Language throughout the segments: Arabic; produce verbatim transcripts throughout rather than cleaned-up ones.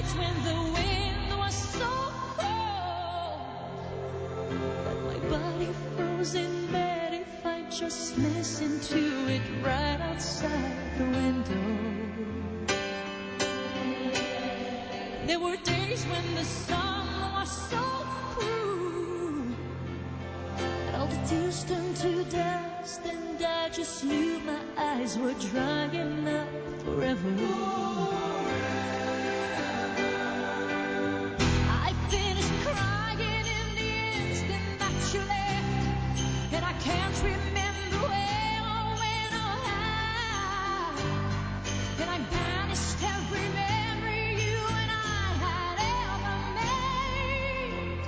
nights when the wind was so cold that my body froze in bed if I just listened to it right outside the window. There were days when the sun was so cruel that all the tears turned to dust, and I just knew my eyes were drying up forever. I finished crying in the instant that you left, and I can't remember where or when or how, and I banished every memory you and I had ever made.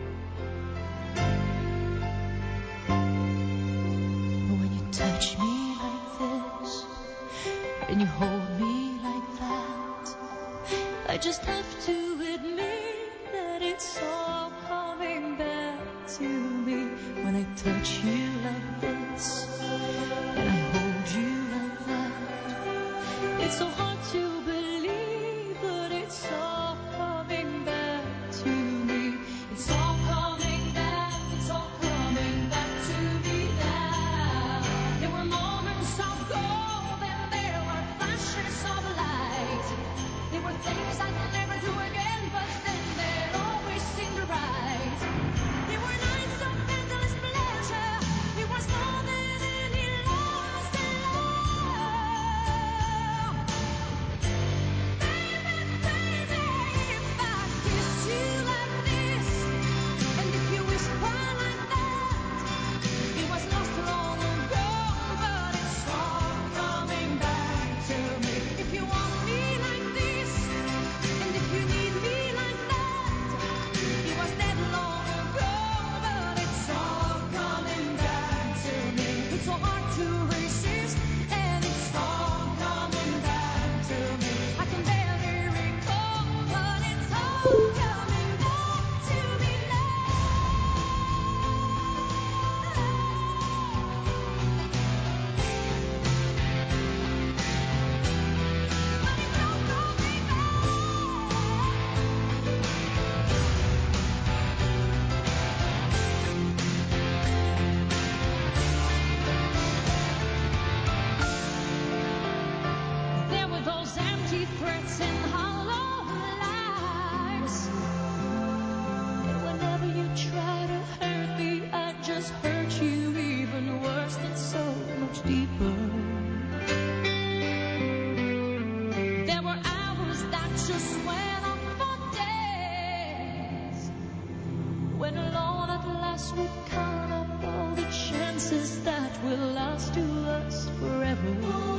But when you touch me like this, and you hold me like that, I just have to admit that it's all coming back to me. When I touch you like this, and I hold you like that, it's so hard to believe, but it's all coming back to me. It's all coming back, it's all coming back to me now. There were moments of gold and there were flashes of light. There were things I'd never do again, but then they'd always seem right. There were nights of endless pleasure. It was more than any lost love. Baby, baby, if I kissed you like this, and if you whisper like that, it was lost long ago, but it's all coming back to me. If you want me like this, and if you need me like that, it was dead long ago, but it's all coming back to me. It's so hard to resist, and it's all coming back to me. I can barely recall, but it's all coming back to me now. But it's all coming back. There were those empty threats and hollow lies, and whenever you try to hurt me, I just hurt you even worse and so much deeper. There were hours that just went on for days, when alone at last we count up all the chances that will last to us forever.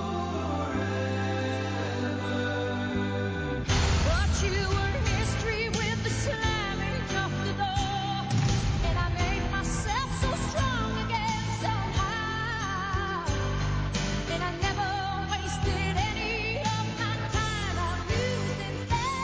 But you were history with the slamming of the door, and I made myself so strong again somehow, and I never wasted any of my time on you since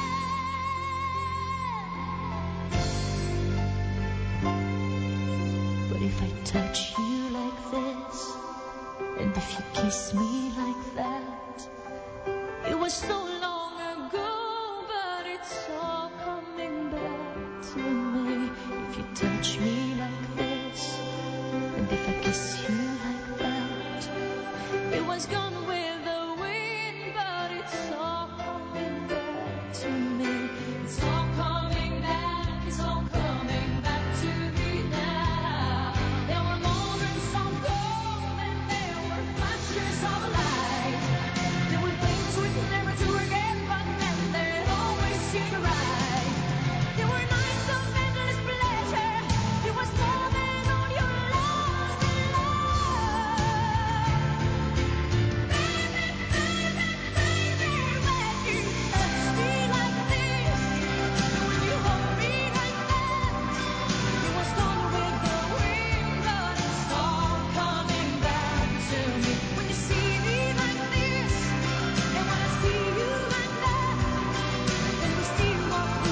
then. But if I touch you like this, and if you kiss me like that, it was so long ago, but it's all coming back to me. If you touch me like this, and if I kiss you like that, it was gone with the wind, but it's all coming back to me. It's all coming back, it's all coming back to me now. There were moments of gold and there were flashes of light. There were things we'd never do again, but then they'd always seem right. There were nights of endless pleasure. It was more than all your lost love. Baby, baby, baby, when you touch me like this, and when you hold me like that, it was gone with the wind, but it's all coming back to me. When you see me like this, and when I see you like that, and we see what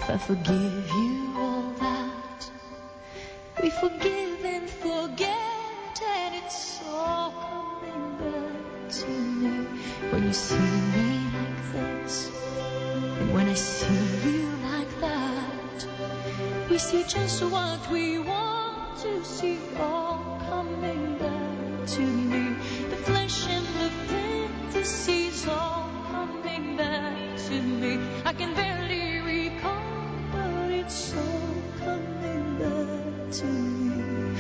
if I forgive you all that we forgive and forget, and it's all coming back to me. When you see me like this, and when I see you like that, we see just what we want to see, all coming back to me. The flesh and the fantasies all coming back to me. I can barely recall, but it's all coming back to me.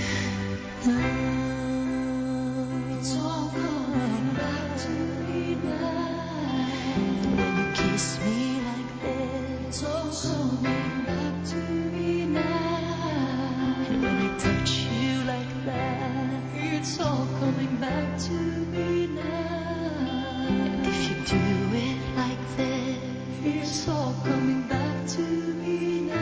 Now it's all coming back to me now. When you kiss me like this, it's all coming back to me now. And when I touch you like that, it's all coming back to me now. And if you do it like this, it's all coming back to me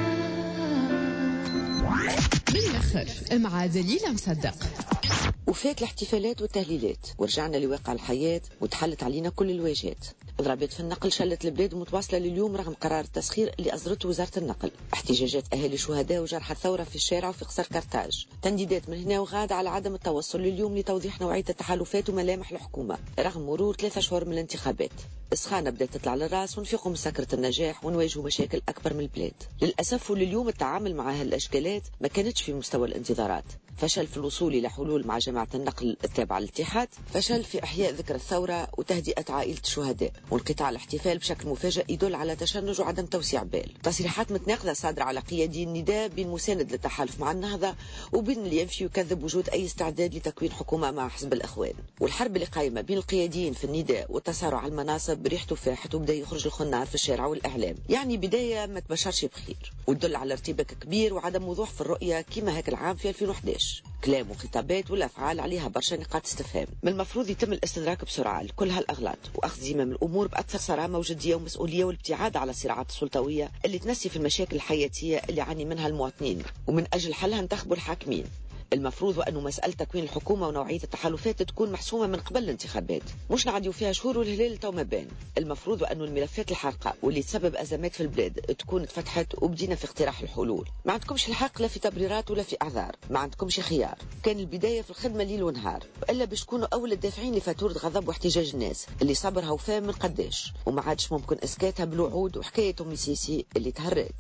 now. من الآخر مع دليلة مصدق. وفات الاحتفالات والتهليلات ورجعنا لواقع الحياة وتحلت علينا كل الواجهات. إضرابات في النقل شلت البلاد متواصلة لليوم رغم قرار التسخير اللي أصدرته وزارة النقل. احتجاجات أهالي شهداء وجرحى الثورة في الشارع وفي قصر كرتاج. تنديدات من هنا وغاد على عدم التوصل لليوم لتوضيح نوعية التحالفات وملامح الحكومة رغم مرور ثلاثة شهور من الانتخابات. إسخانة بدأت تطلع للراس ونفيقوا من سكرة النجاح ونواجهوا مشاكل أكبر من البلاد. للأسف ولليوم التعامل مع هالأشكالات ما كانتش في مستوى الانتظارات. فشل في الوصول إلى حلول مع جماعة النقل التابعة للاتحاد، فشل في إحياء ذكرى الثورة وتهدئة عائلة الشهداء، وانقطاع الاحتفال بشكل مفاجئ يدل على تشنج وعدم توسيع بال. تصريحات متناقضة صادرة على قيادي النداء بين مساند للتحالف مع النهضة وبين اللي ينفي ويكذب وجود أي استعداد لتكوين حكومة مع حزب الإخوان. والحرب اللي قايمة بين القياديين في النداء والتسارع على المناصب ريحته فاحت وبدأ يخرج الخنار في الشارع والإعلام، يعني بداية ما تبشرش بخير وتدل على ارتباك كبير وعدم وضوح في الرؤية كما هيك العام في ألفين وإحدى عشر. كلام وخطابات والأفعال عليها برشا نقاط استفهام. من المفروض يتم الاستدراك بسرعة لكل هالأغلاط وأخذ زمام الأمور بأكثر صرامة وجدية ومسؤولية والابتعاد على الصراعات السلطوية اللي تنسي في المشاكل الحياتية اللي يعاني منها المواطنين ومن أجل حلها انتخبوا الحاكمين. المفروض وأنه مسألة تكوين الحكومة ونوعية التحالفات تكون محسومة من قبل الانتخابات، مش نعديو فيها شهور والهلال تو ما بان. المفروض وأنه الملفات الحارقة واللي تسبب أزمات في البلاد تكون اتفتحت وبدينا في اقتراح الحلول. ما عندكمش الحق لا في تبريرات ولا في أعذار، ما عندكمش خيار. كان البداية في الخدمة ليل ونهار، وإلا باش تكونوا أول الدافعين لفاتورة غضب واحتجاج الناس اللي صبرها وفاهم من قداش، وما عادش ممكن إسكاتها بالوعود وحكاية أم سيسي اللي تهرت.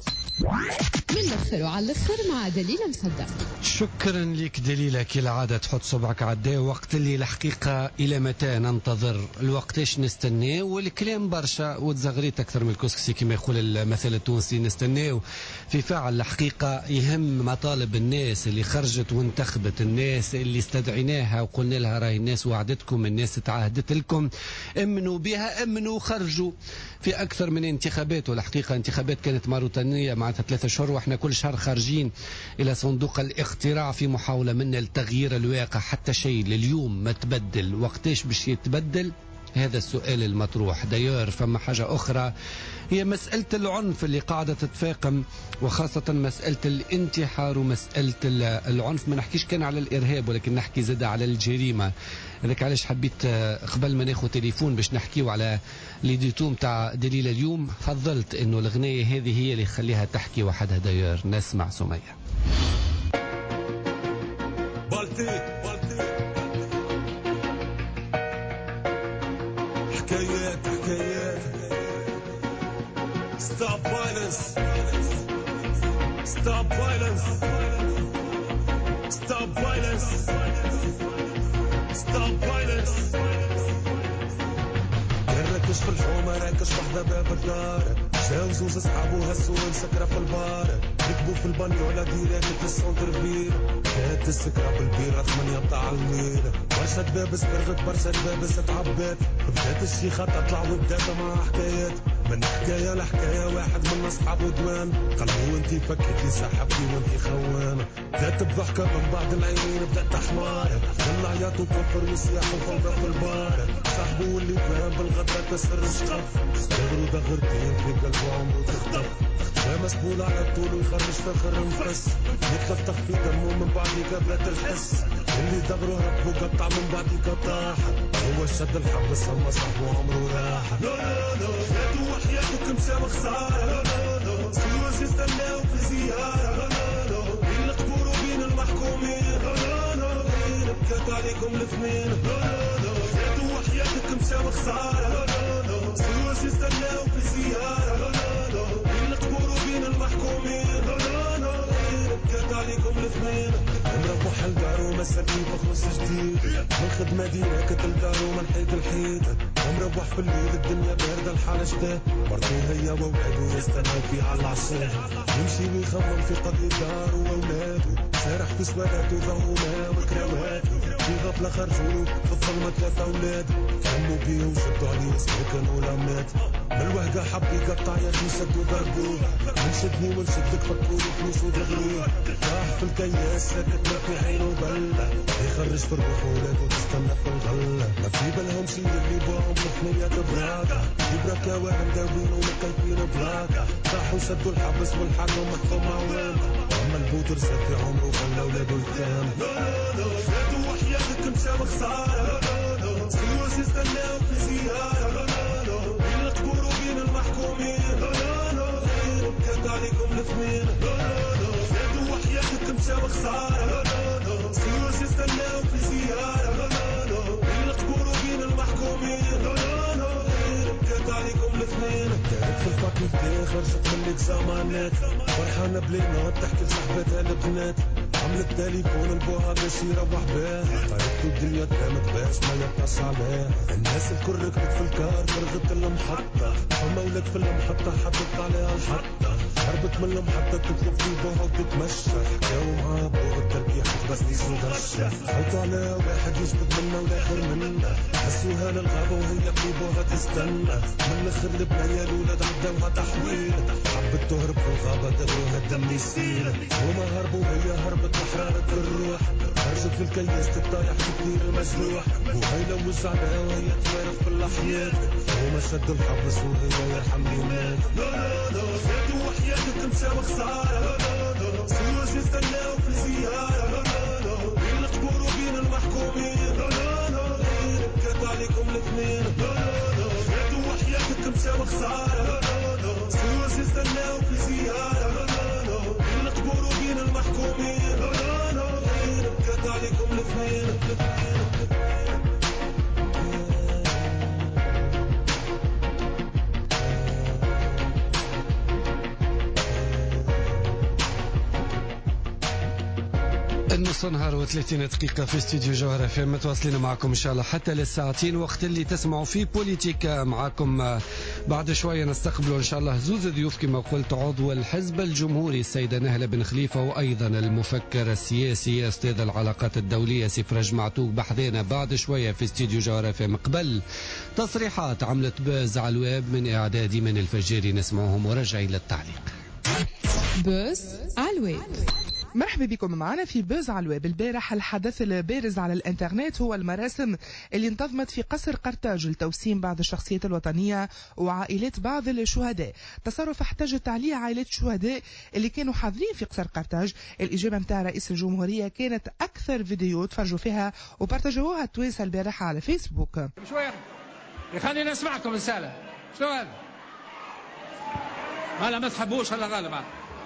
من الأخر وعلى الأخر مع دليلة مصدق. شكرا لك دليلة، كالعادة تحط صبعك عداه. وقت اللي الحقيقة إلى متى ننتظر؟ الوقتاش نستناه؟ والكلام برشا وتزغريت أكثر من الكسكسي كما يقول المثل التونسي. نستناه في فعل الحقيقة يهم مطالب الناس اللي خرجت وانتخبت، الناس اللي استدعيناها وقلنا لها راهي الناس وعدتكم، الناس تعهدت لكم، امنوا بها، امنوا خرجوا في أكثر من انتخابات. والحقيقة انتخابات كانت ماروتانية معناتها ثلاثة شهور واحنا كل شهر خارجين إلى صندوق الاقتراع في محاولة منا لتغيير الواقع. حتى شيء لليوم ما تبدل. وقتاش باش يتبدل؟ هذا السؤال المطروح. داير فما حاجة أخرى هي مسألة العنف اللي قاعدة تتفاقم، وخاصة مسألة الانتحار ومسألة العنف. ما نحكيش كان على الإرهاب ولكن نحكي زاد على الجريمة. هذاك علاش حبيت قبل ما ناخذ تليفون باش نحكيو على ليديتو متاع دليلة اليوم فضلت إنه الأغنية هذه هي اللي خليها تحكي وحدها. داير نسمع سمية. بالتي حكايات حكايات Stop violence Stop violence Stop violence Stop violence راكش في الحومة راكش وحدة باب الدار، جاو زوز اصحابو هسو سكرة في البار، ركبوا في البانيو على ديريكت في السونتر فيل، كانت السكرة بالبيرة ثمانية متاع الليل، برشا دبابس برغت برشا دبابس تعبات، بدات الشيخة تطلع وبدات مع حكايات، من حكاية لحكاية واحد من اصحابو دوان، قالوا انتي فكيتي سحبتي وانتي خوان، بدات بضحكة من بعد العينين بدات حمار، يلا عياط وكفر وسياح وفوضى في البار، صاحبو اللي فاهم بالغدرة تسر الشقف، دغرو دغرتين في قلبه عمرو تخطف، ما مسبول على الطول ويخرج فخر مفس، يتلطخ في دمه من بعديك بلا تحس، اللي دغرو هرب وقطع من بعديك طاح، هو شد الحبس اما صاحبو عمرو راح. لا لا لا يادو وحياتك مساوي خسارة، لا لا لا سيوس يستناو في زيارة بين القبور وبين المحكومين بكات عليكم الاثنين زادوا وحياتك مشاو خسارة سيوس يستناو في زيارة بين القبور وبين المحكومين بكات عليكم الاثنين مروح لدارو مساكين في خلص جديد من خدمة ديرك تلدارو من حيط الحيط مروح في الليل الدنيا باردة الحالة شتاء مرتو هي وولادو يستنى فيها على العشاء يمشي ويخمم في قضية دارو وولادو سارح في سوالاتو ضوما وكراواتو في غفلة خرجولو في الظلمة ثلاثة أولاد همو بيه وشدوا عليه سكن ولا مات من الوهقة حب يقطع يدو سدوا ضربوه من شدني ونشدك فكولو فلوس ودغروه راح في الكياس ساكت ما في عينه بلة يخرج في الروح ولادو تستنى في الغلة ما في بالهم شي اللي بوهم بثنية براكة يبركة وهم داوين ومكيفين بلاكة راحوا سدوا الحبس والحاكم محكوم عوام أما البوتر سد في عمره خلى ولادو يتام زادوا وحياتك مشاو خسارة سيوس يستناو في زيارة بين القبور وبين المحكومين بكات عليكم الاثنين زادوا وحياتك مشاو خسارة سيوس يستناو في زيارة بين القبور وبين المحكومين بكات عليكم الاثنين كانت في الفاكولتي خرجت من الاكزامانات فرحانة بلينات تحكي لصاحبتها البنات عملت تليفون لبوها باش يروح باه قالت الدنيا تامت باش ما يقطعش عليها الناس الكل ركبت في الكار فرغت المحطة فما ولاد في المحطة حطت عليها الحطة هربت من المحطة تطلب في بوها وتتمشى حكاو معاها بوغ التركيح بس نيسو غشة حوت عليها واحد يشبك منا والاخر منا حسوها للغابة وهي في بوها تستنى من الاخر البنية الولاد عداوها تحويل حبت تهرب في الغابة دبروها الدم يسيل هما هربوا وهي هربت بحرارة الروح خرجت في الكياس تطايح كتير المجروح وهي لوز عليها وهي تفارق في الأحياء هما شدوا الحبس وهي يرحمني مات زادوا وحياتك مشاو خسارة سيوس يستناو في زيارة بين القبور وبين المحكومين بكات عليكم الاثنين زادوا وحياتك مشاو خسارة سيوس يستناو في زيارة بين القبور وبين المحكومين بكات عليكم الاثنين النص نهار وثلاثين دقيقة في استديو جوهرة في متواصلين معكم إن شاء الله حتى للساعتين وقت اللي تسمعوا فيه بوليتيكا معكم. بعد شوية نستقبلوا إن شاء الله زوز ضيوف كما قلت عضو الحزب الجمهوري السيدة نهلة بن خليفة وأيضا المفكر السياسي أستاذ العلاقات الدولية سفرج معتوق بحذينا بعد شوية في استديو جوهرة في مقبل تصريحات عملت باز على الويب من إعداد من الفجيري نسمعهم ورجعي للتعليق. بوز على الويب. مرحبا بكم معنا في بوز على الويب. البارح الحدث البارز على الانترنت هو المراسم اللي انتظمت في قصر قرطاج لتوسيم بعض الشخصيات الوطنية وعائلات بعض الشهداء. تصرف احتجت عليه عائلات الشهداء اللي كانوا حاضرين في قصر قرطاج. الإجابة متاع رئيس الجمهورية كانت أكثر فيديو تفرجوا فيها وبارتاجوها التوانسة البارحة على فيسبوك. شوية يخلينا نسمعكم رسالة. شنو هذا؟ هلا ما تحبوش هلا غالبا.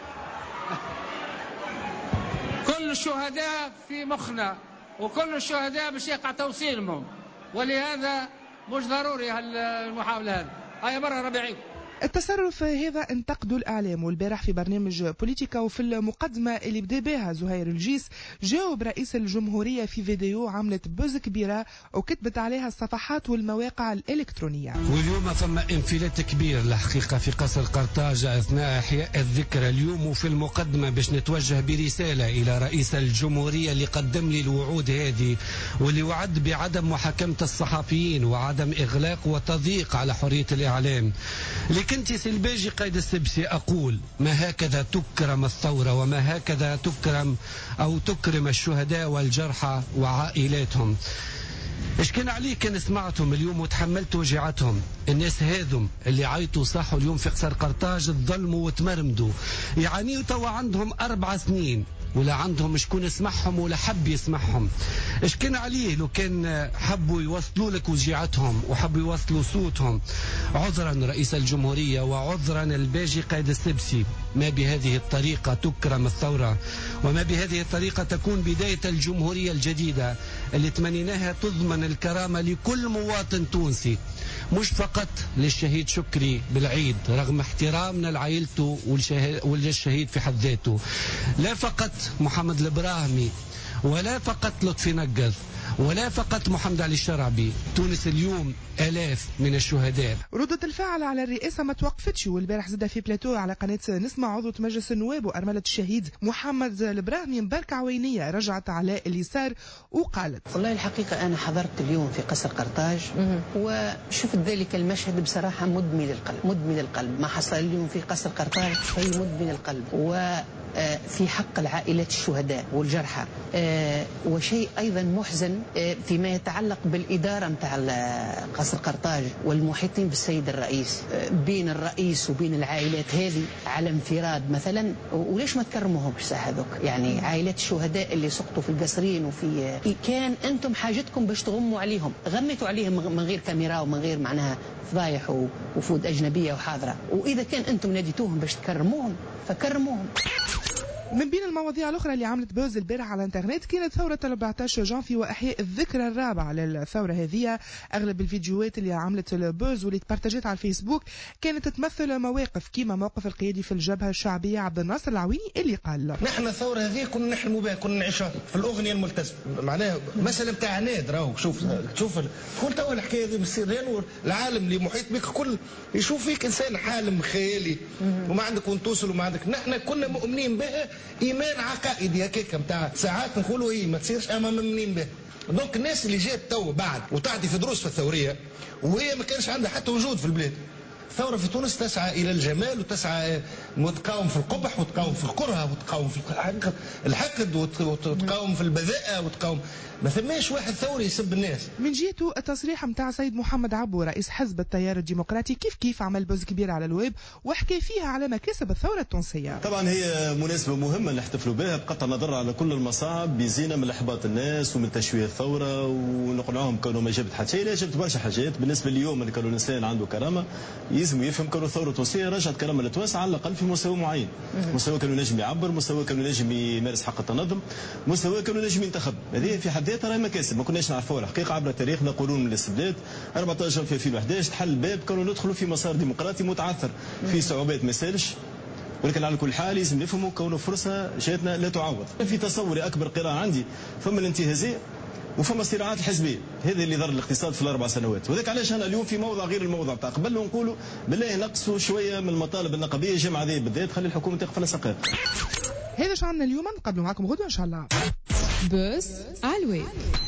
كل الشهداء في مخنا وكل الشهداء باش يقع توصيلهم ولهذا مش ضروري هالمحاولة هذه. هاي مرة ربيعيكم. التصرف هذا انتقدوا الإعلام والبارح في برنامج بوليتيكا وفي المقدمة اللي بدا بها زهير الجيس جاوب رئيس الجمهورية في فيديو عملت بوز كبيرة وكتبت عليها الصفحات والمواقع الإلكترونية. واليوم ثم انفلات كبير الحقيقة في قصر قرطاج أثناء إحياء الذكرى اليوم وفي المقدمة باش نتوجه برسالة إلى رئيس الجمهورية اللي قدم لي الوعود هذه واللي وعد بعدم محاكمة الصحفيين وعدم إغلاق وتضييق على حرية الإعلام. كنت سلباجي قيد السبسي أقول ما هكذا تكرم الثورة وما هكذا تكرم أو تكرم الشهداء والجرحى وعائلاتهم. ايش كان عليك كان سمعتهم اليوم وتحملت وجعتهم؟ الناس هذم اللي عيطوا صاحوا اليوم في قصر قرطاج تظلموا وتمرمدوا، يعانيوا توا عندهم أربع سنين ولا عندهم شكون يسمعهم ولا حب يسمعهم. ايش كان عليه لو كان حبوا يوصلوا لك وجيعتهم وحبوا يوصلوا صوتهم؟ عذرا رئيس الجمهورية وعذرا الباجي قائد السبسي، ما بهذه الطريقة تكرم الثورة، وما بهذه الطريقة تكون بداية الجمهورية الجديدة اللي تمنيناها تضمن الكرامة لكل مواطن تونسي، مش فقط للشهيد شكري بالعيد رغم احترامنا لعائلته والشهيد في حد ذاته، لا فقط محمد البراهمي ولا فقط لطفي نقذ ولا فقط محمد علي الشرعبي. تونس اليوم آلاف من الشهداء. ردود الفعل على الرئاسة ما توقفتش، والبارح زاد في بلاتو على قناة نسمع عضو مجلس النواب وأرملة الشهيد محمد البراهمي مباركة عوينية رجعت على اللي صار وقالت: والله الحقيقة أنا حضرت اليوم في قصر قرطاج وشفت ذلك المشهد بصراحة مدمي للقلب، مدمي للقلب. ما حصل اليوم في قصر قرطاج شيء مدمي للقلب، وفي حق العائلات الشهداء والجرحى، وشيء أيضا محزن فيما يتعلق بالإدارة متاع قصر قرطاج والمحيطين بالسيد الرئيس، بين الرئيس وبين العائلات هذه على انفراد مثلا. وليش ما تكرموهمش صح هذوك؟ يعني عائلات الشهداء اللي سقطوا في القصرين وفي كان أنتم حاجتكم باش تغموا عليهم، غمتوا عليهم من غير كاميرا ومن غير معناها فضايح ووفود أجنبية وحاضرة، وإذا كان أنتم ناديتوهم باش تكرموهم فكرموهم. من بين المواضيع الأخرى اللي عملت بوز البارح على الانترنت كانت ثورة أربعة عشر جانفي وإحياء الذكرى الرابعة للثورة هذه. أغلب الفيديوهات اللي عملت البوز واللي تبارتاجت على الفيسبوك كانت تمثل مواقف كيما موقف القيادي في الجبهة الشعبية عبد الناصر العويني اللي قال: نحن الثورة هذه كنا نحلموا بها، كنا نعيشها في الأغنية الملتزمة، معناها مسألة بتاع عناد. راهو شوف شوف كل توا الحكاية هذه بالسيرين والعالم اللي محيط بك كل يشوف فيك إنسان حالم خيالي وما عندك وين توصل وما عندك. نحن كنا مؤمنين بها إيمان عقائدي هكاك متاع ساعات نقولوا هي ما تصيرش أما مؤمنين به. دونك الناس اللي جات تو بعد وتعطي في دروس في الثورية وهي ما كانش عندها حتى وجود في البلاد. الثورة في تونس تسعى إلى الجمال وتسعى وتقاوم في القبح وتقاوم في الكره وتقاوم في الحقد وتقاوم في البذاءة وتقاوم. ما ثماش واحد ثوري يسب الناس. من جهته التصريح متاع سيد محمد عبو رئيس حزب التيار الديمقراطي كيف كيف عمل بوز كبير على الويب وحكى فيها على مكاسب الثورة التونسية. طبعا هي مناسبة مهمة نحتفلوا بها بقطع النظر على كل المصاعب بزينة من إحباط الناس ومن تشويه الثورة ونقنعهم كانوا ما جابت حتى شيء. لا جابت برشا حاجات. بالنسبة اليوم اللي كانوا الإنسان عنده كرامة يلزم يفهم كانوا الثورة التونسية رجعت كرامة لتونس على الأقل في مستوى معين. مستوى كانوا نجم يعبر، مستوى كانوا نجم يمارس حق التنظم، مستوى كانوا نجم ينتخب. هذه في حد ذاتها راهي مكاسب ما كناش نعرفوها الحقيقة عبر التاريخ. نقولون من الاستبداد أربعة عشر في ألفين وأحد عشر تحل الباب كانوا ندخلوا في مسار ديمقراطي متعثر في صعوبات ما يسالش، ولكن على كل حال لازم نفهموا كونه فرصة جاتنا لا تعوض. في تصوري أكبر قراءة عندي فما الانتهازية وفما الصراعات الحزبيه، هذا اللي ضر الاقتصاد في الاربع سنوات. وذاك علاش انا اليوم في موضع غير الموضع تاع قبل ونقولوا بالله نقصوا شويه من المطالب النقابيه جمع ذي بالذات خلي الحكومه تقفل الساقات. هذا شعرنا اليوم، نقابلوا معكم غدوه ان شاء الله. بوس علوي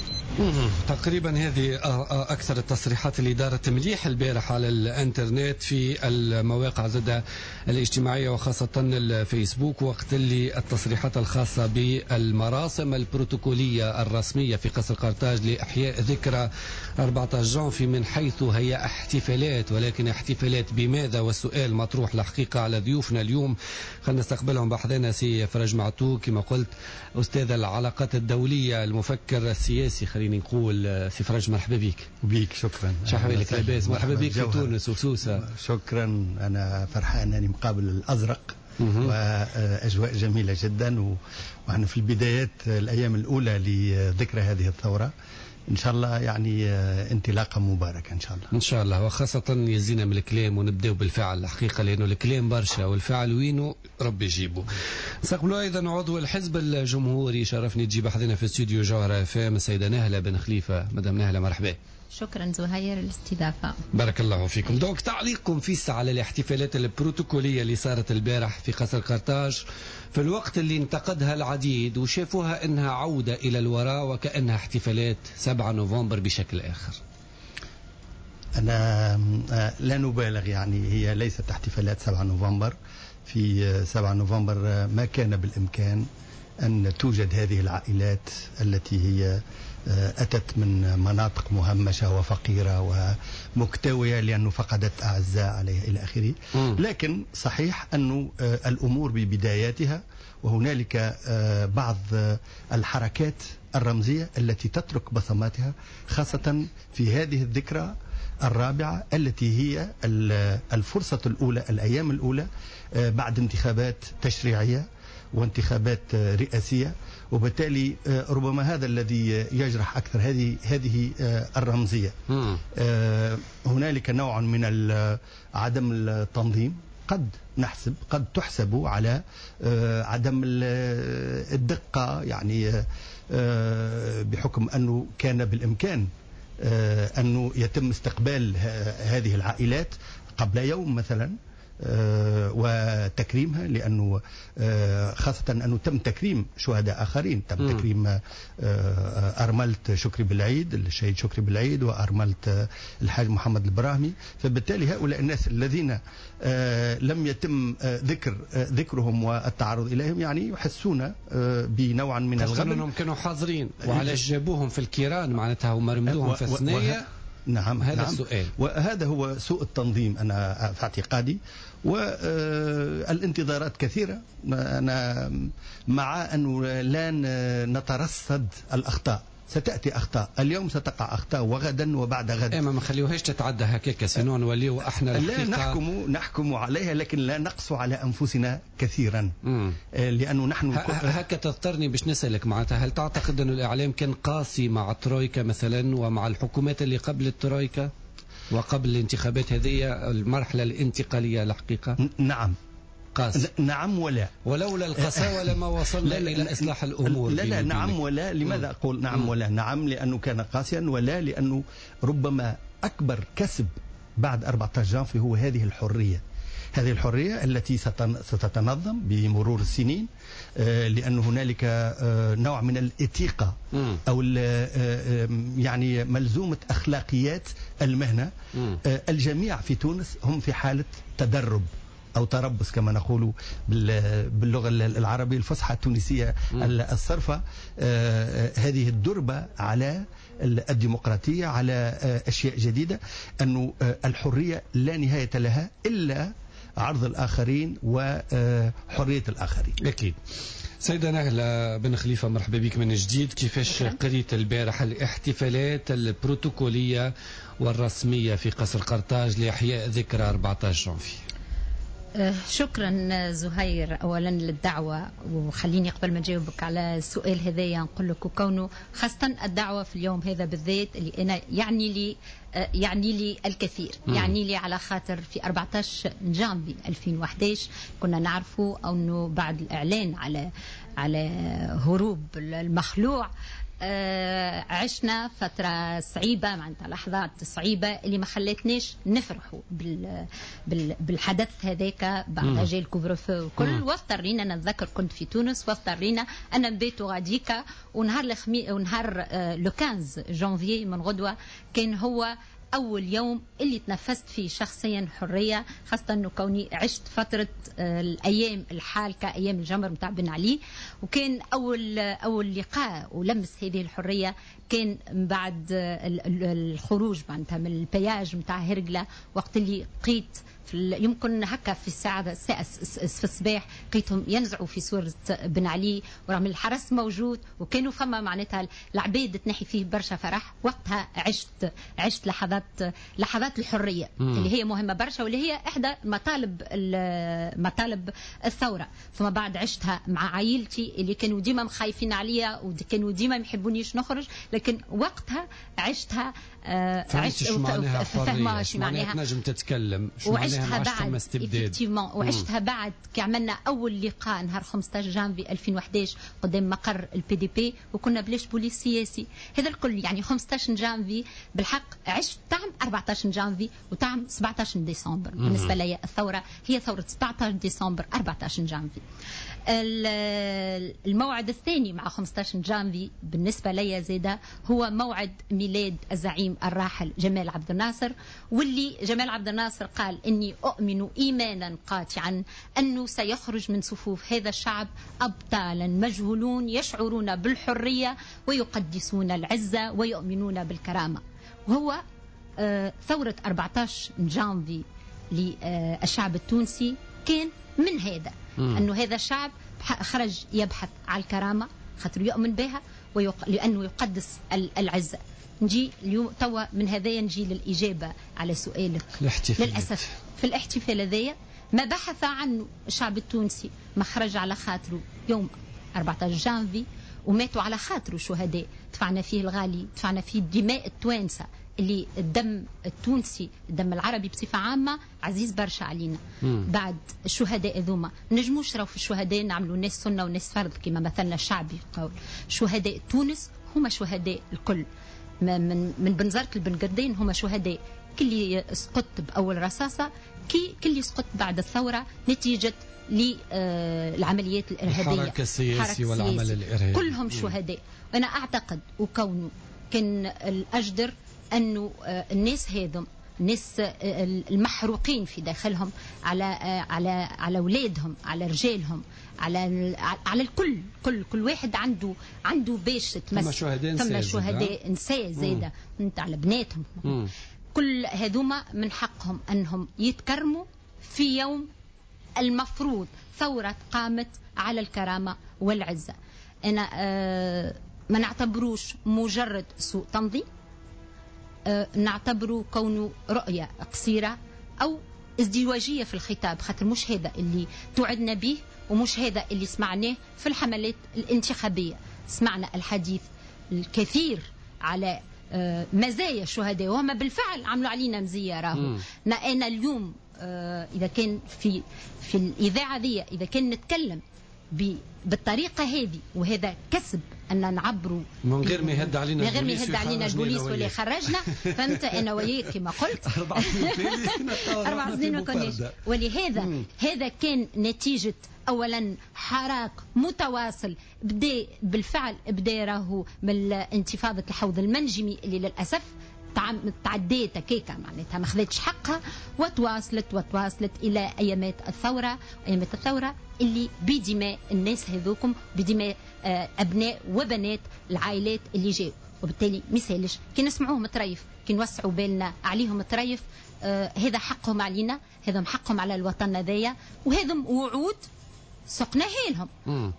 تقريبا هذه أكثر التصريحات اللي دارت مليح البارح على الانترنت في المواقع زادة الاجتماعية وخاصة الفيسبوك، وقت اللي التصريحات الخاصة بالمراسم البروتوكولية الرسمية في قصر قرطاج لإحياء ذكرى أربعة عشر جانفي من حيث هي احتفالات، ولكن احتفالات بماذا؟ والسؤال مطروح الحقيقة على ضيوفنا اليوم. خلينا نستقبلهم بحضنا سي فرج معتوق كما قلت أستاذ العلاقات الدولية المفكر السياسي، خلينا نقول سي فرج مرحبا بك. بيك شكرا. شحوالك لاباس؟ مرحبا بك في تونس وسوسة. شكرا، أنا فرحان أني مقابل الأزرق وأجواء جميلة جدا، ونحن في البدايات الأيام الأولى لذكرى هذه الثورة إن شاء الله، يعني انطلاقة مباركة إن شاء الله. إن شاء الله، وخاصة يزينا من الكلام ونبدأ بالفعل الحقيقة، لأنه الكلام برشا والفعل وينه ربي يجيبه. نستقبلوا أيضا عضو الحزب الجمهوري، شرفني تجيب أحدنا في استوديو جوهرة فام السيدة نهلة بن خليفة. مدام نهلة مرحبا. شكرا زهير الاستضافة. بارك الله فيكم. دوك تعليقكم في على الاحتفالات البروتوكولية اللي صارت البارح في قصر قرطاج في الوقت اللي انتقدها العديد وشافوها انها عودة الى الوراء وكأنها احتفالات سبعة نوفمبر بشكل اخر. انا لا نبالغ، يعني هي ليست احتفالات سبعة نوفمبر. في سبعة نوفمبر ما كان بالامكان ان توجد هذه العائلات التي هي أتت من مناطق مهمشة وفقيرة ومكتوية لأنه فقدت أعزاء عليها إلى آخره. لكن صحيح أن الأمور ببداياتها، وهنالك بعض الحركات الرمزية التي تترك بصماتها، خاصة في هذه الذكرى الرابعة التي هي الفرصة الأولى، الأيام الأولى بعد انتخابات تشريعية وانتخابات رئاسية، وبالتالي ربما هذا الذي يجرح أكثر هذه هذه الرمزية. هنالك نوع من عدم التنظيم، قد نحسب قد تحسب على عدم الدقة، يعني بحكم أنه كان بالإمكان أنه يتم استقبال هذه العائلات قبل يوم مثلا وتكريمها، لأنه خاصة أنه تم تكريم شهداء آخرين، تم م. تكريم أرملة شكري بالعيد، الشهيد شكري بالعيد، وأرملة الحاج محمد البراهمي. فبالتالي هؤلاء الناس الذين لم يتم ذكر ذكرهم والتعرض إليهم يعني يحسون بنوعا من الغبن، أنهم كانوا حاضرين وعلاش جابوهم في الكيران معناتها هم رمدوهم في الثنية. نعم هذا نعم السؤال، وهذا هو سوء التنظيم أنا في اعتقادي. والانتظارات كثيرة، أنا مع أنه لا نترصد الأخطاء، ستأتي أخطاء، اليوم ستقع أخطاء وغدا وبعد غد. إما ما نخليوهاش تتعدى هكاك، سنون نوليو احنا لا نحكم نحكم عليها، لكن لا نقسو على أنفسنا كثيرا. مم. لأنه نحن هكا تضطرني باش نسألك معناتها، هل تعتقد أن الإعلام كان قاسي مع الترويكا مثلا ومع الحكومات اللي قبل الترويكا وقبل الانتخابات هذه المرحلة الانتقالية الحقيقة؟ نعم قاسي. نعم ولا، ولولا القساوة لما وصلنا لا إلى إصلاح الأمور. لا لا نعم ولا. لماذا أقول نعم م. ولا؟ نعم لأنه كان قاسيا، ولا لأنه ربما أكبر كسب بعد أربعة عشر جانفي هو هذه الحرية، هذه الحرية التي ستتنظم بمرور السنين، لأن هنالك نوع من الإتيقة أو يعني ملزومة أخلاقيات المهنة. الجميع في تونس هم في حالة تدرب أو تربص كما نقول باللغة العربية الفصحى التونسية الصرفة. هذه الدربة على الديمقراطية، على أشياء جديدة، أنه الحرية لا نهاية لها إلا عرض الآخرين وحرية الآخرين. أكيد. سيدة نهلة بن خليفة، مرحبا بك من جديد. كيفاش قريت البارح الاحتفالات البروتوكولية والرسمية في قصر قرطاج لإحياء ذكرى أربعة عشر جانفي؟ شكرا زهير اولا للدعوه، وخليني قبل ما نجاوبك على السؤال هذايا نقول لك، وكونه خاصه الدعوه في اليوم هذا بالذات اللي انا يعني لي يعني لي الكثير، يعني لي على خاطر في أربعة عشر جانفي ألفين وأحد عشر كنا نعرفوا انه بعد الاعلان على على هروب المخلوع آه عشنا فترة صعيبة، معناتها لحظات صعيبة اللي ما خلتناش نفرحوا بال بال بالحدث هذاك بعد جاي الكوفرفو وكل، واضطرينا نتذكر كنت في تونس واضطرينا أن نبيتوا غاديكا، ونهار الخميس ونهار آه لو خمسة جانفي من غدوة كان هو أول يوم اللي تنفست فيه شخصيا حرية، خاصة أنه كوني عشت فترة الأيام الحالكة، أيام الجمر متاع بن علي، وكان أول أول لقاء ولمس هذه الحرية كان بعد الخروج معناتها من البياج متاع هرقلة، وقت اللي قيت يمكن هكا في الساعة الساعة في الصباح لقيتهم ينزعوا في صورة بن علي، ورغم الحرس موجود وكانوا فما معناتها العباد تنحي فيه برشا فرح. وقتها عشت عشت لحظات لحظات الحرية مم. اللي هي مهمة برشا، واللي هي إحدى مطالب مطالب الثورة. ثم بعد عشتها مع عائلتي اللي كانوا ديما مخايفين عليا وكانوا ديما ما يحبونيش نخرج، لكن وقتها عشتها آه عشت فهمها شو معناها نجم تتكلم، وعشتها بعد وعشتها بعد كي عملنا اول لقاء نهار خمسة عشر جانفي ألفين وأحد عشر قدام مقر البي دي بي، وكنا بلاش بوليس سياسي. هذا الكل يعني خمسة عشر جانفي بالحق عشت طعم أربعة عشر جانفي وطعم سبعة عشر ديسمبر. بالنسبه لي الثوره هي ثوره سبعة عشر ديسمبر أربعة عشر جانفي. الموعد الثاني مع خمسة عشر جانفي بالنسبة لي زيدا هو موعد ميلاد الزعيم الراحل جمال عبد الناصر، واللي جمال عبد الناصر قال إني إني أؤمن إيمانا قاطعا أنه سيخرج من صفوف هذا الشعب أبطالا مجهولون يشعرون بالحرية ويقدسون العزة ويؤمنون بالكرامة. وهو ثورة أربعة عشر جانفي للشعب التونسي كان من هذا، أنه هذا الشعب خرج يبحث على الكرامة خاطر يؤمن بها ويق... لأنه يقدس العزة. نجي اليوم توا من هذايا نجي للإجابة على سؤالك. للأسف في الاحتفال هذايا ما بحث عنه الشعب التونسي، ما خرج على خاطره يوم أربعة عشر جانفي وماتوا على خاطره شهداء دفعنا فيه الغالي، دفعنا فيه دماء التوانسة اللي الدم التونسي الدم العربي بصفة عامة عزيز برشا علينا. مم. بعد الشهداء ذوما نجموش راو في الشهداء نعملوا ناس سنة وناس فرض كما مثلنا الشعبي قول. شهداء تونس هما شهداء الكل، من من بنزرت البنقردين هما شهداء، كل سقط بأول رصاصة كي كل سقط بعد الثورة نتيجة للعمليات الإرهابية، الحركة السياسي والعمل الإرهابي كلهم شهداء. أنا أعتقد وكونه كان الأجدر أنه الناس هذم الناس المحروقين في داخلهم على على على أولادهم على رجالهم على على الكل كل كل واحد عنده عنده باش تمس ثم شهداء ثم شهداء نساء زايدة انت على بناتهم. مم. كل هذوما من حقهم أنهم يتكرموا في يوم المفروض ثورة قامت على الكرامة والعزة. أنا آه ما نعتبروش مجرد سوء تنظيم، أه نعتبره كونه رؤية قصيرة أو ازدواجية في الخطاب، خاطر مش هذا اللي توعدنا به ومش هذا اللي سمعناه في الحملات الانتخابية. سمعنا الحديث الكثير على أه مزايا الشهداء وهم بالفعل عملوا علينا مزية. راهو أنا اليوم أه إذا كان في في الإذاعة ذي إذا كان نتكلم بالطريقة هذه وهذا كسب أن نعبروا من غير ما يهد علينا من غير ما يهد علينا البوليس واللي خرجنا. فهمت أنا وياك كما قلت أربع سنين وكناش. ولهذا هذا كان نتيجة أولا حراك متواصل بدأ بالفعل بدأ راهو من انتفاضة الحوض المنجمي اللي للأسف تعديت كيكا معناتها ما خذتش حقها وتواصلت وتواصلت إلى أيامات الثورة أيامات الثورة اللي بدماء الناس هذوكم بدماء أبناء وبنات العائلات اللي جاوا. وبالتالي مثالش كي نسمعوهم تريف كي نوسعوا بالنا عليهم تريف آه هذا حقهم علينا، هذا حقهم على الوطن هذايا، وهذا وعود سقناها لهم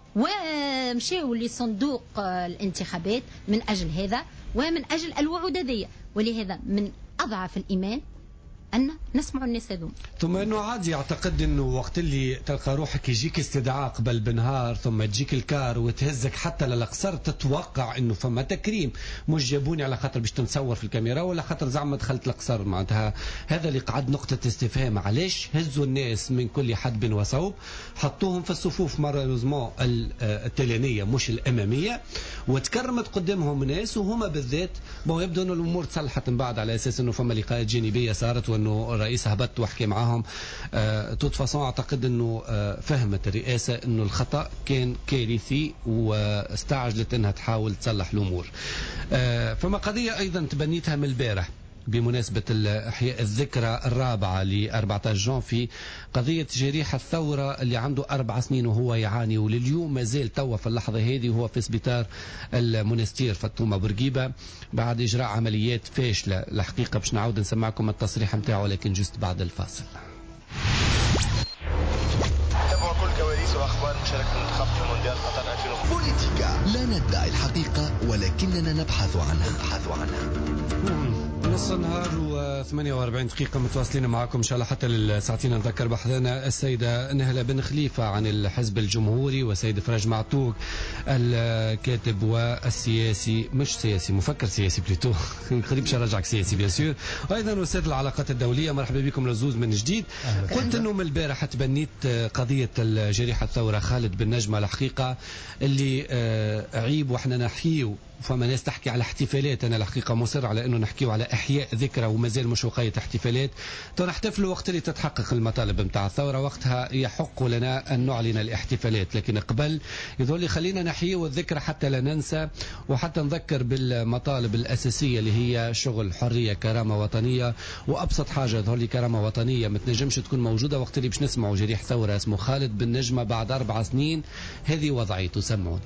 ومشاو لصندوق الانتخابات من أجل هذا ومن أجل الوعود هذيا. ولهذا من أضعف الإيمان أن نسمع الناس هذوم. ثم أنه عادي يعتقد أنه وقت اللي تلقى روحك يجيك استدعاء قبل بنهار ثم تجيك الكار وتهزك حتى للقصر تتوقع أنه فما تكريم، مش جابوني على خاطر باش تنصور في الكاميرا ولا خاطر زعما دخلت القصر. معناتها هذا اللي قعد نقطة استفهام. علاش هزوا الناس من كل حدب وصوب حطوهم في الصفوف مالوزمون التلانية مش الأمامية وتكرمت قدامهم ناس وهما بالذات بو يبدو أن الأمور تصلحت من بعد على أساس أنه فما لقاءات جانبية صارت انه الرئيس هبط وحكي معاهم. آه توت فاصون اعتقد انه آه فهمت الرئاسه انه الخطا كان كارثي واستعجلت انها تحاول تصلح الامور. آه فما قضيه ايضا تبنيتها من البارح بمناسبة إحياء الذكرى الرابعة ل أربعة عشر جانفي، قضية جريح الثورة اللي عنده أربع سنين وهو يعاني ولليوم ما زال توا في اللحظة هذه وهو في سبيطار المونستير فاطمة بورقيبة بعد إجراء عمليات فاشلة. الحقيقة باش نعاود نسمعكم التصريح متاعه لكن جست بعد الفاصل. تابعوا كل كواليس وأخبار مشاركة المنتخب في مونديال قطر ألفين وخمسة. بوليتيكا لا ندعي الحقيقة ولكننا نبحث عنها نبحث عنها. نص النهار وثمانية وأربعين دقيقة متواصلين معكم إن شاء الله حتى للساعتين. نذكر بحثنا السيدة نهلة بن خليفة عن الحزب الجمهوري والسيد فرج معتوق الكاتب والسياسي مش سياسي مفكر سياسي بليتو قريب شرجعك سياسي بيسير، وأيضا أستاذ العلاقات الدولية. مرحبا بكم لزوز من جديد. قلت أنه من البارحة تبنيت قضية الجريحة الثورة خالد بن نجمة الحقيقة اللي عيب وإحنا نحييه فما ناس تحكي على احتفالات. أنا الحقيقة مصر على أنه نحكيه على إحياء ذكرى ومازال غير مش وقاية احتفالات. نحتفل وقت اللي تتحقق المطالب نتاع الثورة، وقتها يحق لنا أن نعلن الاحتفالات، لكن قبل يظل خلينا نحيي والذكرى حتى لا ننسى، وحتى نذكر بالمطالب الأساسية اللي هي شغل، حرية، كرامة وطنية. وأبسط حاجة يظهر لي كرامة وطنية ما تنجمش تكون موجودة وقت اللي باش نسمعوا جريح ثورة اسمه خالد بن نجمة بعد أربع سنين. هذه وضعيته. سمعوني.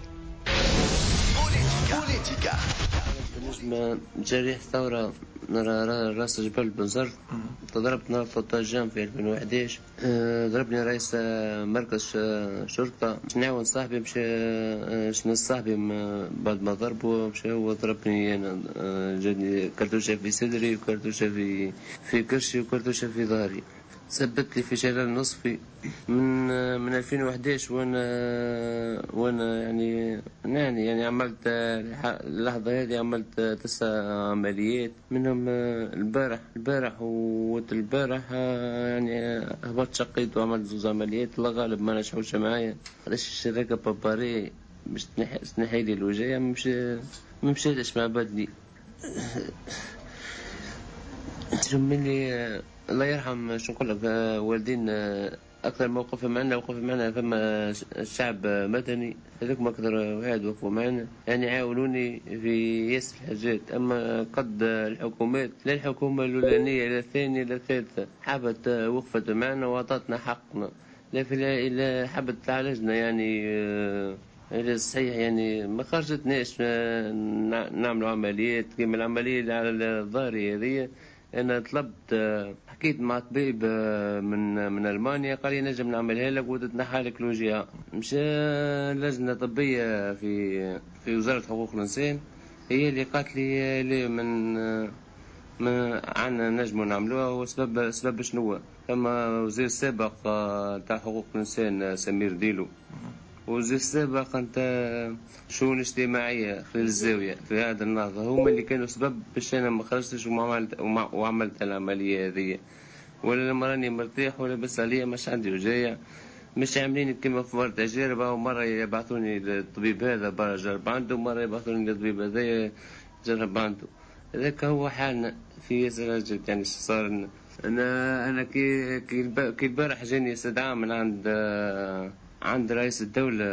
بالنسبة جريح ثورة راس جبل بن زرف، تضربت نهار ثلاثة عشر جام في ألفين وأحد عشر. ضربني رئيس مركز شرطة، نعاون صاحبي مش شنو صاحبي بعد ما ضربه مش هو ضربني أنا، جاني كرتوشة في صدري وكرتوشة في في كرشي وكرتوشة في ظهري، ثبت لي في شلل نصفي من من ألفين وأحد عشر. وانا وانا يعني يعني يعني عملت اللحظه هذه عملت تسع عمليات، منهم البارح البارح والبارح يعني هبطت شقيت وعملت زوز عمليات. الله غالب ما نجحوش معايا، علاش الشركه باباري باش تنحي لي الوجايه مش ما مشيتش مع بدني. ترملي الله يرحم شو نقول لك، والدين اكثر موقف معنا وقف معنا فما الشعب مدني، هذوك ما اكثر واحد وقفوا معنا يعني عاونوني في ياسر الحاجات. اما قد الحكومات، لا الحكومه الاولانيه لا الثانيه لا الثالثه حابت وقفت معنا واعطتنا حقنا، لا في لا حابت تعالجنا يعني إلى صحيح يعني ما خرجتناش نعملوا عمليات كيما العمليه على ظهري هذه. انا طلبت حكيت مع طبيب من من المانيا قال لي نجم نعملها لك وتتنحى لك الوجيعه. مشى لجنه طبيه في في وزاره حقوق الانسان هي اللي قالت لي لي من ما عنا نجموا نعملوها. وسبب سبب شنو؟ ثم وزير السابق تاع حقوق الانسان سمير ديلو، وزير السابق انت شؤون اجتماعيه في الزاويه في هذا النهضه، هما اللي كانوا سبب باش انا ما خرجتش وعملت وعملت العمليه هذه. ولا لما راني مرتاح ولا بس عليا مش عندي وجايه، مش عاملين كما في ورد تجربه، ومره يبعثوني للطبيب هذا برا جرب عنده، مره يبعثوني للطبيب هذا جرب عنده. هذاك هو حالنا في ياسر يعني صار لنا. انا انا كي كي البارح جاني استدعاء من عند عند رئيس الدولة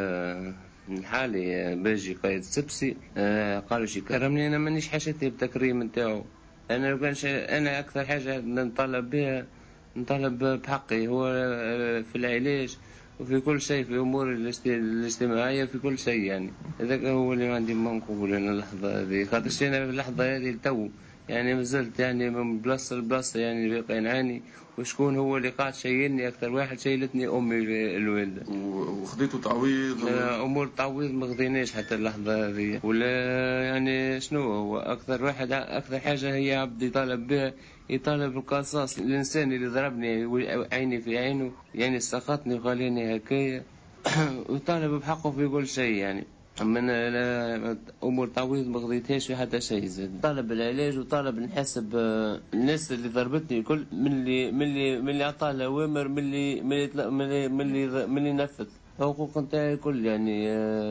الحالي باجي قايد سبسي، آه قالوا شي كرمني. انا مانيش حاجتني بالتكريم نتاعو، انا لو كان انا اكثر حاجة نطالب بها نطالب بحقي هو في العلاج وفي كل شيء في امور الاجتماعية في كل شيء يعني. هذاك هو اللي عندي ما نقول انا اللحظة هذه، خاطر انا في اللحظة هذه تو يعني مازلت يعني من بلاصة لبلاصة يعني باقي نعاني. وشكون هو اللي قاعد شايلني اكثر واحد شايلتني امي الوالده. وخذيتوا تعويض؟ امور تعويض ما خذيناش حتى اللحظه هذه. ولا يعني شنو هو اكثر واحد اكثر حاجه هي عبد يطالب بها، يطالب القصاص. الانسان اللي ضربني عيني في عينه يعني سقطني وخليني هكايا ويطالب بحقه في كل شيء يعني. اما انا امور تعويض ما خذيتهاش في حتى شيء زاد. طالب العلاج وطالب نحاسب الناس اللي ضربتني الكل، من اللي من اللي من اللي عطاه الاوامر، من اللي من اللي من اللي من اللي نفذ حقوق نتاعي الكل يعني.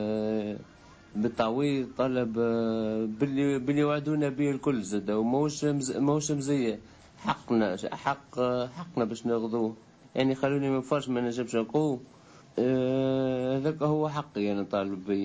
بالتعويض طلب باللي باللي وعدونا به الكل زاد، وماهوش ماهوش مزيه حقنا حق حقنا باش ناخذوه يعني. خلوني ما نفرش ما نجمش نقوم، هذاك هو حقي انا طالب به.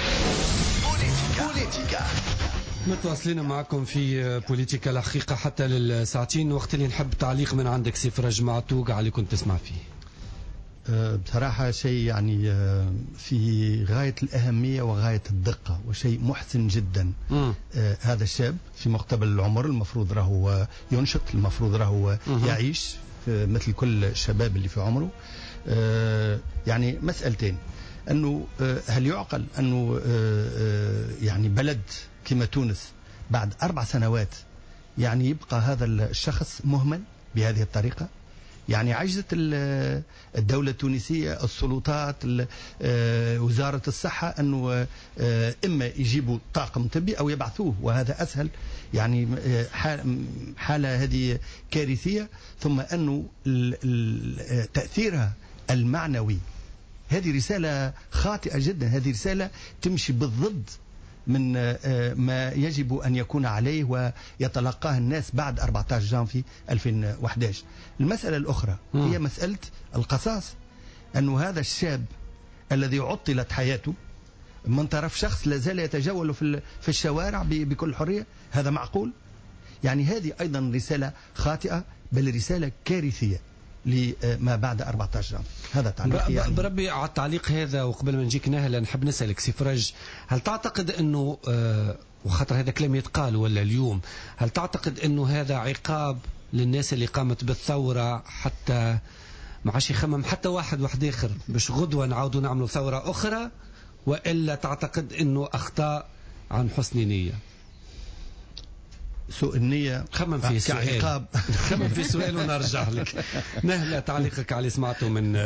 متواصلين معكم في بوليتيكا الحقيقة حتى للساعتين، وقت اللي نحب تعليق من عندك سي فرج معتوق على اللي كنت تسمع فيه. بصراحة شيء يعني في غاية الأهمية وغاية الدقة وشيء محسن جدا. آه هذا الشاب في مقتبل العمر المفروض راهو ينشط، المفروض راهو يعيش مثل كل الشباب اللي في عمره. آه يعني مسألتين، أنه آه هل يعقل أنه آه يعني بلد كما تونس بعد أربع سنوات يعني يبقى هذا الشخص مهمل بهذه الطريقة؟ يعني عجزت الدولة التونسية، السلطات، وزارة الصحة أنه إما يجيبوا طاقم طبي أو يبعثوه، وهذا أسهل يعني. حالة هذه كارثية. ثم أنه تأثيرها المعنوي، هذه رسالة خاطئة جدا، هذه رسالة تمشي بالضد من ما يجب أن يكون عليه ويتلقاه الناس بعد أربعة عشر جانفي ألفين وأحد عشر. المسألة الأخرى هي مسألة القصاص، أن هذا الشاب الذي عطلت حياته من طرف شخص لازال يتجول في الشوارع بكل حرية، هذا معقول؟ يعني هذه أيضا رسالة خاطئة، بل رسالة كارثية لما بعد أربعة عشر عام. هذا تعليق يعني. بربي على التعليق هذا، وقبل ما نجيك نهلا نحب نسألك سي فرج، هل تعتقد أنه آه وخاطر هذا كلام يتقال ولا اليوم، هل تعتقد أنه هذا عقاب للناس اللي قامت بالثورة حتى ما عادش يخمم حتى واحد واحد آخر باش غدوة نعاودوا نعملوا ثورة أخرى، وإلا تعتقد أنه أخطاء عن حسن نية؟ سوء النية خمم في كعقاب. خمم في سؤال ونرجع لك. نهلا تعليقك على سمعته من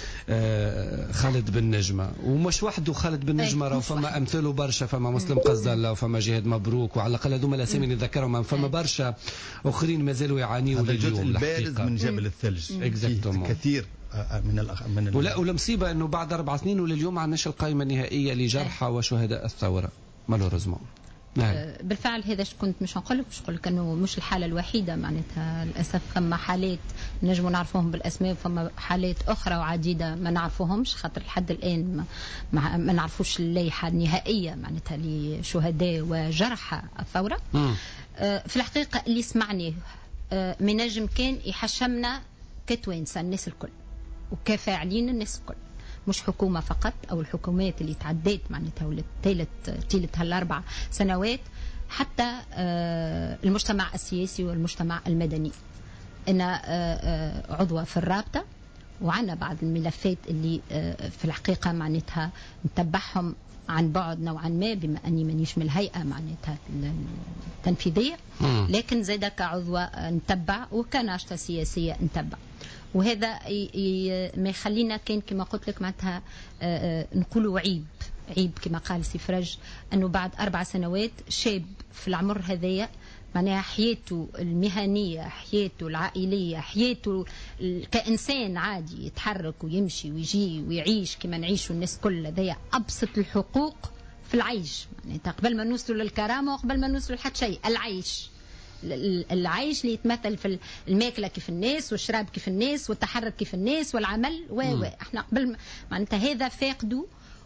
خالد بن نجمة، ومش وحده خالد بن نجمة، راه فما أمثله برشا، فما مسلم قزالة وفما جهاد مبروك، وعلى الأقل هذوما الأسامي اللي نذكرهم، فما برشا آخرين ما زالوا يعانيوا لليوم. هذا الجزء البارز من جبل الثلج كثير من الأخ... من ولا والمصيبة أنه بعد أربع سنين ولليوم ما عندناش القائمة النهائية لجرحى وشهداء الثورة مالوريزمون. نعم. بالفعل هذا كنت مش نقول لك مش نقول لك انه مش الحاله الوحيده، معناتها للاسف فما حالات نجموا نعرفوهم بالاسماء، وفما حالات اخرى وعديده ما نعرفوهمش، خاطر لحد الان ما, ما نعرفوش اللائحه النهائيه معناتها لشهداء وجرحى الثوره. آه في الحقيقه اللي سمعناه آه من نجم كان يحشمنا كتوانسه الناس الكل وكفاعلين الناس الكل، مش حكومة فقط أو الحكومات اللي تعديت معناتها ولت تيلت تيلت هالأربع سنوات، حتى المجتمع السياسي والمجتمع المدني. أنا عضوة في الرابطة، وعنا بعض الملفات اللي في الحقيقة معناتها نتبعهم عن بعد نوعا ما، بما أني مانيش من الهيئة معناتها التنفيذية، لكن زيد كعضوة نتبع وكناشطة سياسية نتبع. وهذا ما يخلينا كان كما قلت لك معناتها نقولوا عيب عيب كما قال سي فرج، انه بعد اربع سنوات شاب في العمر هذايا معناها حياته المهنيه، حياته العائليه، حياته كانسان عادي يتحرك ويمشي ويجي ويعيش كما نعيشوا الناس كل، هذايا ابسط الحقوق في العيش، معناتها قبل ما نوصلوا للكرامه وقبل ما نوصلوا لحد شيء، العيش العيش اللي يتمثل في الماكله كيف الناس، والشراب كيف الناس، والتحرك كيف الناس، والعمل و احنا قبل معناتها هذا فاقدوا،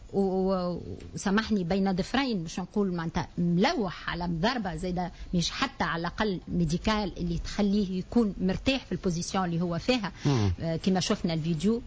وسامحني بين ضفرين باش نقول معناتها ملوح على مضربه زيدا، مش حتى على الاقل ميديكال اللي تخليه يكون مرتاح في البوزيسيون اللي هو فيها آه كما شفنا الفيديو.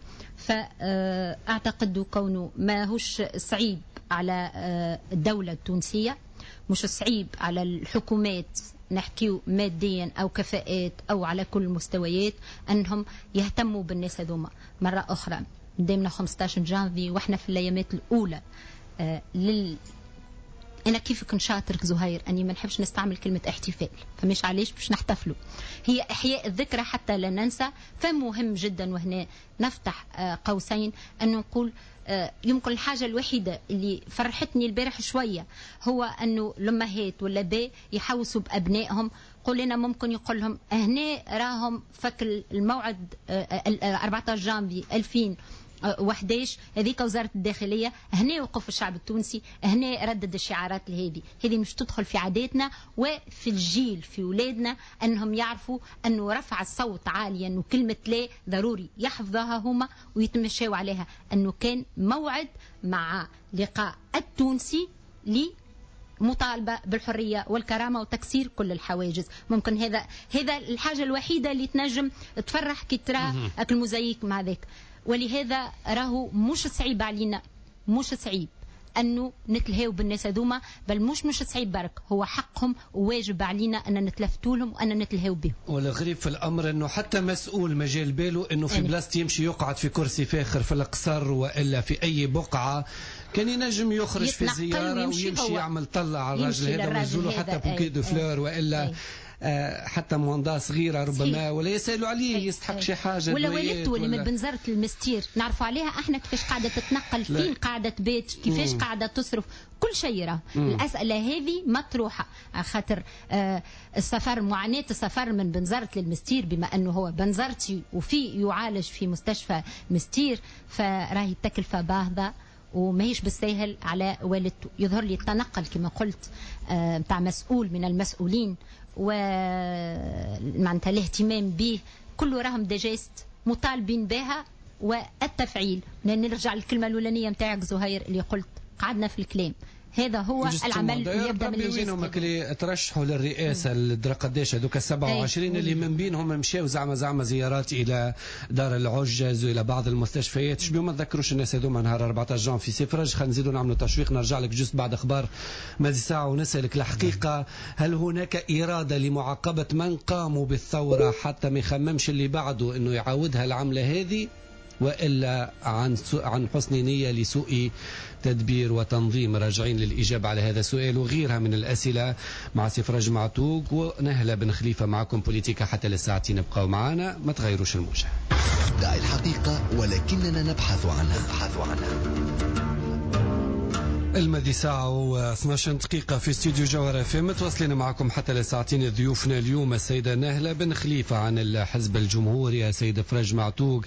فاعتقد كونه ما هوش صعيب على آه الدوله التونسيه، مش صعيب على الحكومات نحكيو ماديا أو كفاءات أو على كل المستويات أنهم يهتموا بالناس هذوما. مرة أخرى قدامنا خمسة عشر جانفي وإحنا في الأيامات الأولى آه لل أنا كيفك نشاطرك زهير أني ما نحبش نستعمل كلمة احتفال، فمش علاش باش نحتفلوا، هي إحياء الذكرى حتى لا ننسى. فمهم جدا وهنا نفتح آه قوسين أن نقول آه يمكن الحاجة الوحيدة اللي فرحتني البارح شوية هو أنه الأمهات والآباء يحوسوا بأبنائهم. قول لنا ممكن يقول لهم هنا راهم فك الموعد آه أربعة عشر جانفي ألفين وأحد عشر، هذيك وزارة الداخلية، هنا وقف الشعب التونسي، هنا ردد الشعارات هذه هذه مش تدخل في عاداتنا وفي الجيل في أولادنا، أنهم يعرفوا أنه رفع الصوت عاليا وكلمة لا ضروري يحفظها هما ويتمشوا عليها، أنه كان موعد مع لقاء التونسي لي مطالبة بالحرية والكرامة وتكسير كل الحواجز. ممكن هذا هذا الحاجة الوحيدة اللي تنجم تفرح كي ترى الموزايك مع ذاك. ولهذا راهو مش صعيب علينا، مش صعيب أنه نتلهاو بالناس هذوما، بل مش مش صعيب برك، هو حقهم وواجب علينا أن نتلفتوا لهم وأن نتلهاو بهم. والغريب في الأمر أنه حتى مسؤول مجال باله أنه في بلاصتي يمشي يقعد في كرسي فاخر في القصر وإلا في أي بقعة، كان ينجم يخرج في زيارة ويمشي, ويمشي يعمل طلع على الراجل هذا وينزلوا حتى بوكي دو فلور وإلا آه حتى مواندا صغيره ربما، ولا يسالوا عليه يستحق شي حاجه، ولا والدته ولا من بنزرة المستير نعرفوا عليها احنا كيفاش قاعده تتنقل، فين قاعده تبات، كيفاش مم. قاعده تصرف، كل شيء راه الاسئله هذه مطروحه. خاطر آه السفر، معاناه السفر من بنزرة للمستير بما انه هو بنزرتي وفي يعالج في مستشفى مستير، فراهي التكلفه باهظه وماهيش بالساهل على والدته. يظهر لي التنقل كما قلت متاع مسؤول من المسؤولين ومعناتها الاهتمام به كله راهم دجاست مطالبين بها والتفعيل. نرجع للكلمة الأولانية متاعك زهير اللي قلت قعدنا في الكلام، هذا هو العمل ويبدا من الجسد. وينهم اللي ترشحوا للرئاسه الدرا قداش هذوك سبعة وعشرين اللي من بينهم مشاو زعما زعما زيارات الى دار العجز والى بعض المستشفيات؟ شبيو ما تذكروش الناس هذوما نهار أربعة عشر في سفرج. خلينا نزيدوا نعملوا تشويق. نرجع لك جزء بعد اخبار مازي ساعه ونسالك الحقيقه، هل هناك اراده لمعاقبه من قاموا بالثوره حتى ما يخممش اللي بعده انه يعاودها العمله هذه، والا عن عن حسن نيه لسوء تدبير وتنظيم؟ راجعين للإجابة على هذا السؤال وغيرها من الأسئلة مع سفراج معتوق ونهلة بن خليفة. معكم بوليتيكا حتى للساعتين، ابقوا معنا ما تغيروش الموجة. دع الحقيقة ولكننا نبحث عنها نبحث عنها المدي ساعة واثني عشر دقيقة في استوديو جوهرة في متواصلين معكم حتى لساعتين. ضيوفنا اليوم السيدة نهلة بن خليفة عن الحزب الجمهوري، السيد فرج معتوق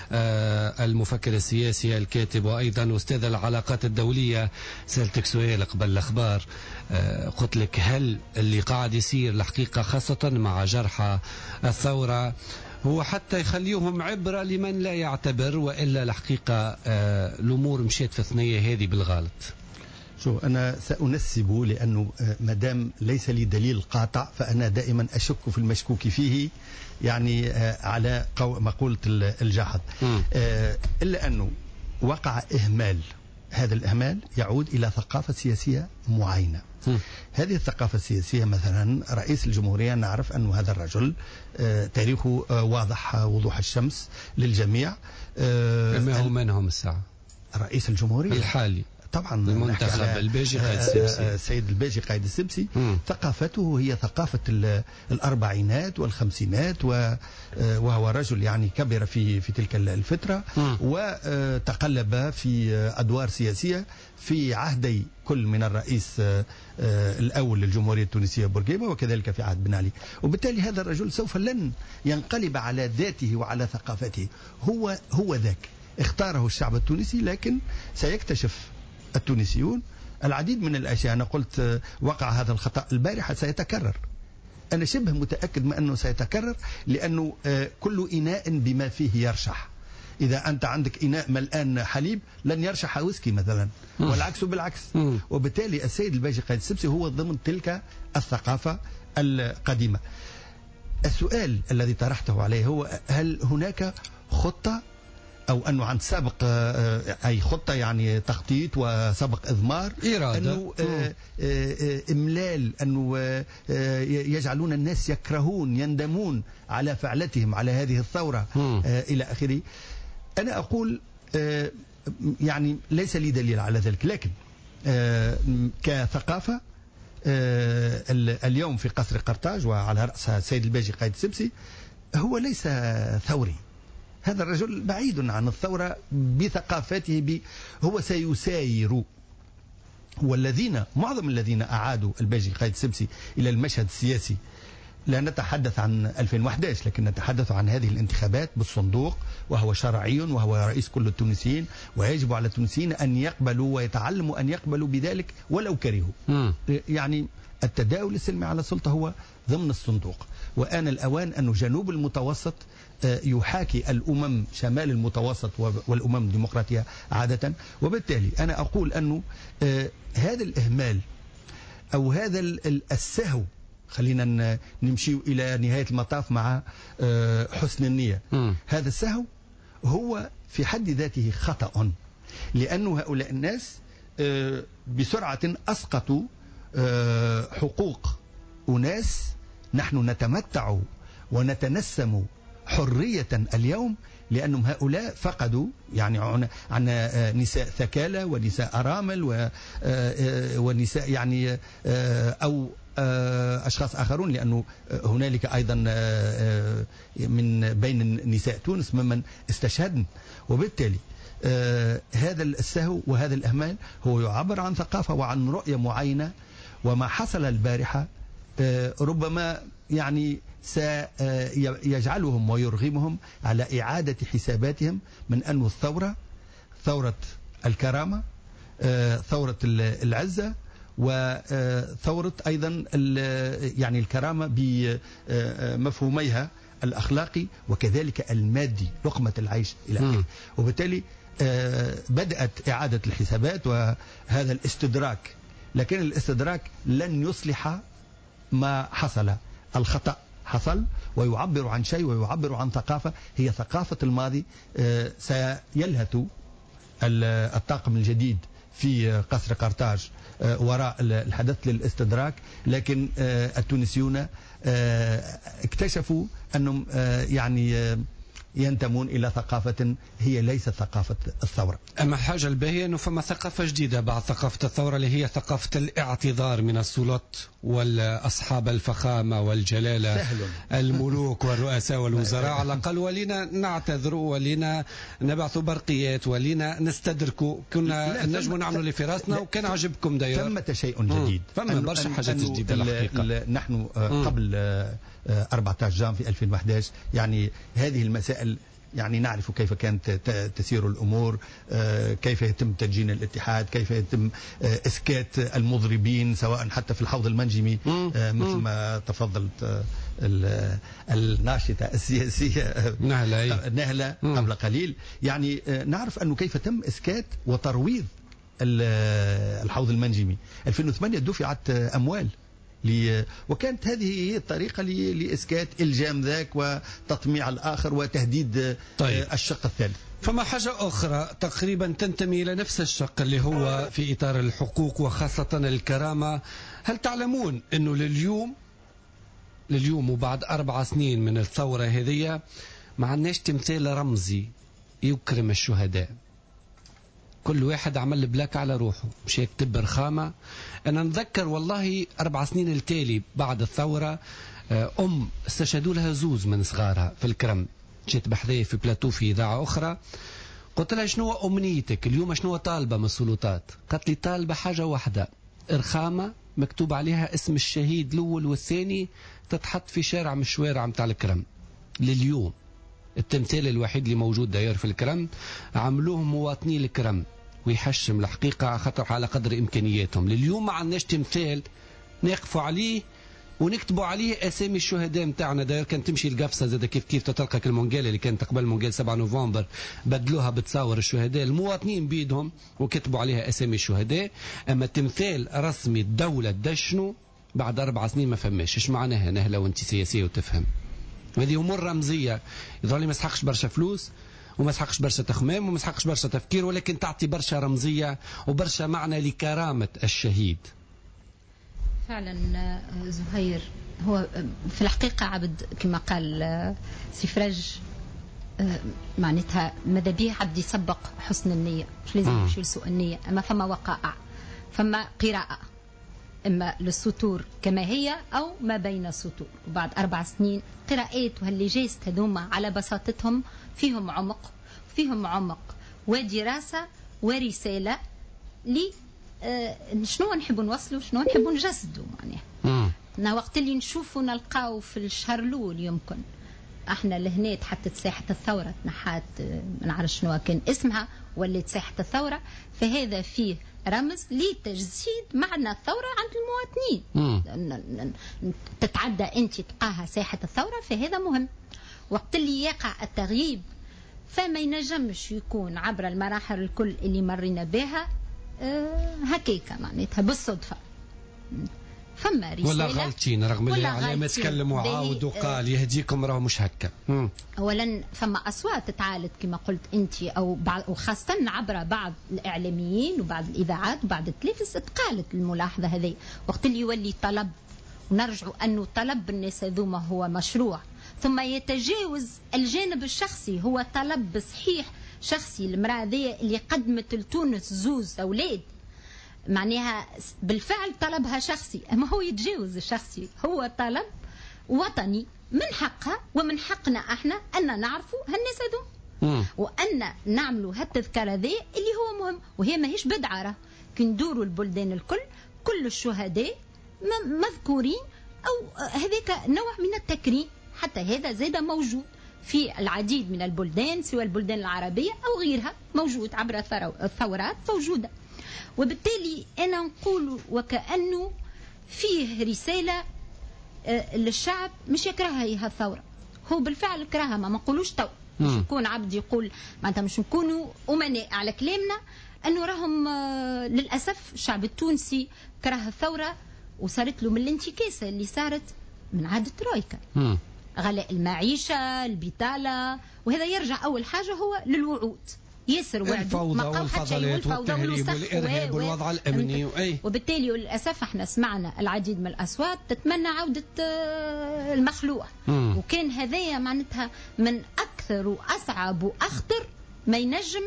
آه المفكر السياسي الكاتب وأيضا أستاذ العلاقات الدولية. سألتك سؤال قبل الأخبار، آه قلت لك هل اللي قاعد يصير الحقيقة خاصة مع جرحى الثورة هو حتى يخليهم عبرة لمن لا يعتبر، وإلا الحقيقة آه الأمور مشيت في الثنية هذه بالغلط؟ شو أنا سأنسب لأنه مدام ليس لي دليل قاطع فأنا دائما أشك في المشكوك فيه، يعني على مقولة الجاحظ. إلا أنه وقع إهمال، هذا الإهمال يعود إلى ثقافة سياسية معينة. هذه الثقافة السياسية مثلا رئيس الجمهورية نعرف أن هذا الرجل تاريخه واضح وضوح الشمس للجميع. ما هو منهم الساعة رئيس الجمهورية الحالي طبعا المنتخب الباجي قايد السبسي، السيد الباجي قايد السبسي. ثقافته هي ثقافة الأربعينات والخمسينات، وهو رجل يعني كبر في في تلك الفترة مم. وتقلب في أدوار سياسية في عهدي كل من الرئيس الأول للجمهورية التونسية بورقيبة وكذلك في عهد بن علي. وبالتالي هذا الرجل سوف لن ينقلب على ذاته وعلى ثقافته، هو هو ذاك اختاره الشعب التونسي، لكن سيكتشف التونسيون العديد من الأشياء. أنا قلت وقع هذا الخطأ البارحة سيتكرر، أنا شبه متأكد من أنه سيتكرر، لأنه كل إناء بما فيه يرشح. إذا أنت عندك إناء ملآن حليب لن يرشح ويسكي مثلا، والعكس بالعكس. وبالتالي السيد الباجي قايد السبسي هو ضمن تلك الثقافة القديمة. السؤال الذي طرحته عليه هو هل هناك خطة أو أنه عن سابق أي خطة يعني تخطيط وسبق إضمار، إرادة أنه إملال، أنه يجعلون الناس يكرهون يندمون على فعلتهم على هذه الثورة إلى آخره. أنا أقول يعني ليس لي دليل على ذلك، لكن كثقافة اليوم في قصر قرطاج وعلى رأسها السيد الباجي قايد السبسي هو ليس ثوري. هذا الرجل بعيد عن الثورة بثقافته، ب... هو سيساير. والذين معظم الذين أعادوا الباجي قايد السبسي إلى المشهد السياسي، لا نتحدث عن ألفين وأحد عشر لكن نتحدث عن هذه الانتخابات بالصندوق، وهو شرعي وهو رئيس كل التونسيين، ويجب على التونسيين أن يقبلوا ويتعلموا أن يقبلوا بذلك ولو كرهوا. م. يعني التداول السلمي على السلطة هو ضمن الصندوق، وآن الأوان أن جنوب المتوسط يحاكي الأمم شمال المتوسط والأمم الديمقراطية عادة. وبالتالي أنا أقول أنه هذا الإهمال أو هذا السهو، خلينا نمشي إلى نهاية المطاف مع حسن النية، م. هذا السهو هو في حد ذاته خطأ، لأن هؤلاء الناس بسرعة أسقطوا حقوق أناس نحن نتمتع ونتنسم حرية اليوم، لأنهم هؤلاء فقدوا يعني عن نساء ثكالى ونساء أرامل ونساء يعني أو أشخاص آخرون، لأنه هنالك أيضا من بين نساء تونس ممن استشهدن. وبالتالي هذا السهو وهذا الإهمال هو يعبر عن ثقافة وعن رؤية معينة. وما حصل البارحة ربما يعني سيجعلهم ويرغمهم على إعادة حساباتهم من أن الثورة ثورة الكرامة ثورة العزة وثورة أيضا يعني الكرامة بمفهوميها الأخلاقي وكذلك المادي، لقمة العيش إلى آخره. وبالتالي بدأت إعادة الحسابات وهذا الاستدراك، لكن الاستدراك لن يصلح ما حصل. الخطأ حصل ويعبر عن شيء ويعبر عن ثقافة، هي ثقافة الماضي. سيلهث الطاقم الجديد في قصر قرطاج وراء الحدث للاستدراك، لكن التونسيون اكتشفوا أنهم يعني ينتمون إلى ثقافة هي ليست ثقافة الثورة. أما حاجة الباهية أنه فما ثقافة جديدة بعد ثقافة الثورة اللي هي ثقافة الاعتذار من السلطات والأصحاب الفخامة والجلالة، سهل. الملوك والرؤساء والوزراء على الأقل، ولينا نعتذر ولينا نبعث برقيات ولينا نستدركوا، كنا نجم نعملوا اللي في راسنا وكان عجبكم داير. ثمة شيء جديد، فما برشا حاجات جديدة الحقيقة. نحن قبل أربعة عشر جان في ألفين وأحد عشر يعني هذه المسائل يعني نعرف كيف كانت تسير الأمور، كيف يتم تدجين الاتحاد، كيف يتم إسكات المضربين سواء حتى في الحوض المنجمي مثل ما تفضلت الناشطة السياسية نهلة, نهلة قبل قليل. يعني نعرف أنه كيف تم إسكات وترويض الحوض المنجمي. ألفين وثمانية دفعت أموال لي، وكانت هذه هي الطريقة لإسكات إلجام ذاك وتطميع الآخر وتهديد طيب. الشق الثالث. فما حاجة أخرى تقريبا تنتمي إلى نفس الشق اللي هو في إطار الحقوق وخاصة الكرامة. هل تعلمون أنه لليوم لليوم وبعد أربع سنين من الثورة هذه ما عندناش تمثال رمزي يكرم الشهداء؟ كل واحد عمل بلاك على روحه، مش يكتب رخامة. أنا نذكر والله أربع سنين التالي بعد الثورة أم استشهدوا لها زوز من صغارها في الكرم، جيت بحذايا في بلاتو في إذاعة أخرى، قلت لها شنو أمنيتك اليوم، شنو طالبة من السلطات؟ قالت لي طالبة حاجة واحدة، رخامة مكتوب عليها اسم الشهيد الأول والثاني تتحط في شارع من الشوارع متاع الكرم. لليوم التمثال الوحيد اللي موجود داير في الكرم عملوه مواطني الكرم، ويحشم الحقيقة خاطر على قدر إمكانياتهم. لليوم ما عندناش تمثال نقفوا عليه ونكتبوا عليه أسامي الشهداء متاعنا. داير كان تمشي القفصة زاد كيف كيف تتلقى المونجال اللي كانت قبل مونجال سبعة نوفمبر بدلوها بتصاور الشهداء المواطنين بيدهم وكتبوا عليها أسامي الشهداء. أما تمثال رسمي الدولة دشنو بعد أربع سنين ما فماش. إيش معناها نهلة وانت سياسية وتفهم؟ وهذه أمور رمزية يظهر لي ما يسحقش برشا فلوس وما يسحقش برشا تخمام وما يسحقش برشا تفكير، ولكن تعطي برشا رمزية وبرشا معنى لكرامة الشهيد. فعلا زهير، هو في الحقيقة عبد كما قال سفرج معناتها ماذا بيه عبد يسبق حسن النية، مش لازم يمشي لسوء النية. أما فما وقائع، فما قراءة إما للسطور كما هي أو ما بين السطور. وبعد أربع سنين قراءات وهاللي جاست هذوما على بساطتهم فيهم عمق، فيهم عمق ودراسة ورسالة لي آه شنو نحبوا نوصلوا، شنو نحبوا نجسدوا. معناها وقت اللي نشوفوا نلقاو في الشهر الأول يمكن احنا لهنا تحطت ساحة الثورة، تنحات ما نعرف شنو كان اسمها ولات ساحة الثورة، فهذا فيه رمز لتجسيد معنى الثورة عند المواطنين. تتعدى انت تلقاها ساحة الثورة، فهذا مهم. وقت اللي يقع التغييب فما ينجمش يكون عبر المراحل الكل اللي مرينا بها أه هكيكا معناتها بالصدفة. فما رسالة ولا غلطين رغم اللي علامة تكلم وعاود وقال يهديكم راه مش هكا. اولا فما اصوات تعالت كما قلت انت او وخاصة عبر بعض الاعلاميين وبعض الاذاعات وبعض التلفز تقالت الملاحظة هذه. وقت اللي يولي طلب ونرجعوا انه طلب الناس هذوما هو مشروع ثم يتجاوز الجانب الشخصي، هو طلب صحيح شخصي. المرأة ذي اللي قدمت لتونس زوز اولاد معناها بالفعل طلبها شخصي، أما هو يتجاوز الشخصي، هو طلب وطني من حقها ومن حقنا احنا أن نعرفوا هالناس هذو وأن نعملوا هالتذكرة ذي اللي هو مهم. وهي ما هيش بدعارة، كندوروا البلدان الكل كل الشهداء مذكورين أو هذاك نوع من التكريم. حتى هذا زاد موجود في العديد من البلدان سواء البلدان العربية أو غيرها، موجود عبر الثورات موجودة. وبالتالي أنا نقول وكأنه فيه رسالة للشعب مش يكرهها هي الثورة، هو بالفعل كرهها، ما نقولوش تو مش يكون عبد يقول معناتها مش نكونوا أمناء على كلامنا أنه راهم للأسف الشعب التونسي كره الثورة وصارت له من الانتكاسة اللي صارت من عهد الترويكا. غلاء المعيشة، البطالة، وهذا يرجع أول حاجة هو للوعود، ياسر وعدوا ما قاو حتى شيء، والفوضى والإرهاب والوضع الأمني وأي. وبالتالي للأسف احنا سمعنا العديد من الأصوات تتمنى عودة المخلوع، وكان هذايا معناتها من أكثر وأصعب وأخطر ما ينجم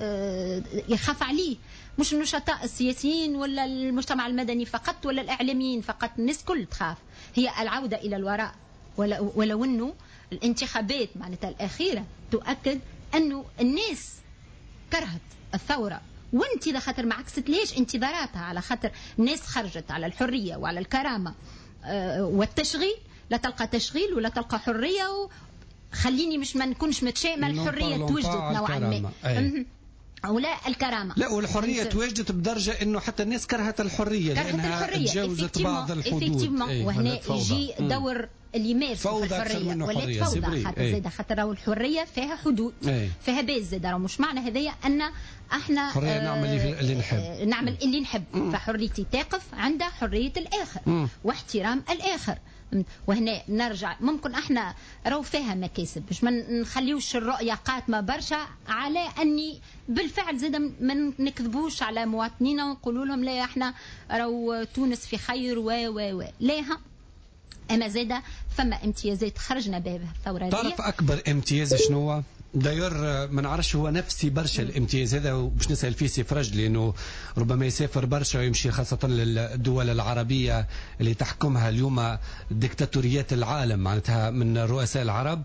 يخاف عليه، مش النشطاء السياسيين ولا المجتمع المدني فقط ولا الإعلاميين فقط، الناس كل تخاف هي العودة إلى الوراء. ولو أنه الانتخابات معناتها الأخيرة تؤكد أنه الناس كرهت الثورة، وانت إذا خاطر ما عكستليش انتظاراتها، على خاطر الناس خرجت على الحرية وعلى الكرامة والتشغيل، لا تلقى تشغيل ولا تلقى حرية. خليني مش ما نكونش متشائمة، الحرية توجدت نوعا ما ولا الكرامة، لا والحرية تواجدت بدرجة انه حتى الناس كرهت الحرية كرهت لانها الحرية. تجاوزت بعض الحدود. أي. وهنا يجي دور اللي يمارسوا في الحرية ولا فوضى، خاطر زاده خاطر راهو الحرية فيها حدود، أي. فيها باز زاده، راهو مش معنى هذايا ان احنا حرية نعمل اللي نحب آه نعمل اللي نحب، فحريتي تقف عند حرية الآخر مم. واحترام الآخر. وهنا نرجع ممكن احنا راهو فيها مكاسب، باش ما نخليوش الرؤيه قاتمه برشا على اني بالفعل زاد ما نكذبوش على مواطنينا ونقولوا لهم لا احنا راهو تونس في خير و و و لاها، اما زاد فما امتيازات خرجنا بها الثوره دي. تعرف اكبر امتياز شنو؟ داير ما نعرفش هو نفسي برشا الامتياز هذا، وباش نسال فيه سي فرج لانه ربما يسافر برشا ويمشي خاصه للدول العربيه اللي تحكمها اليوم ديكتاتوريات العالم معناتها من رؤساء العرب.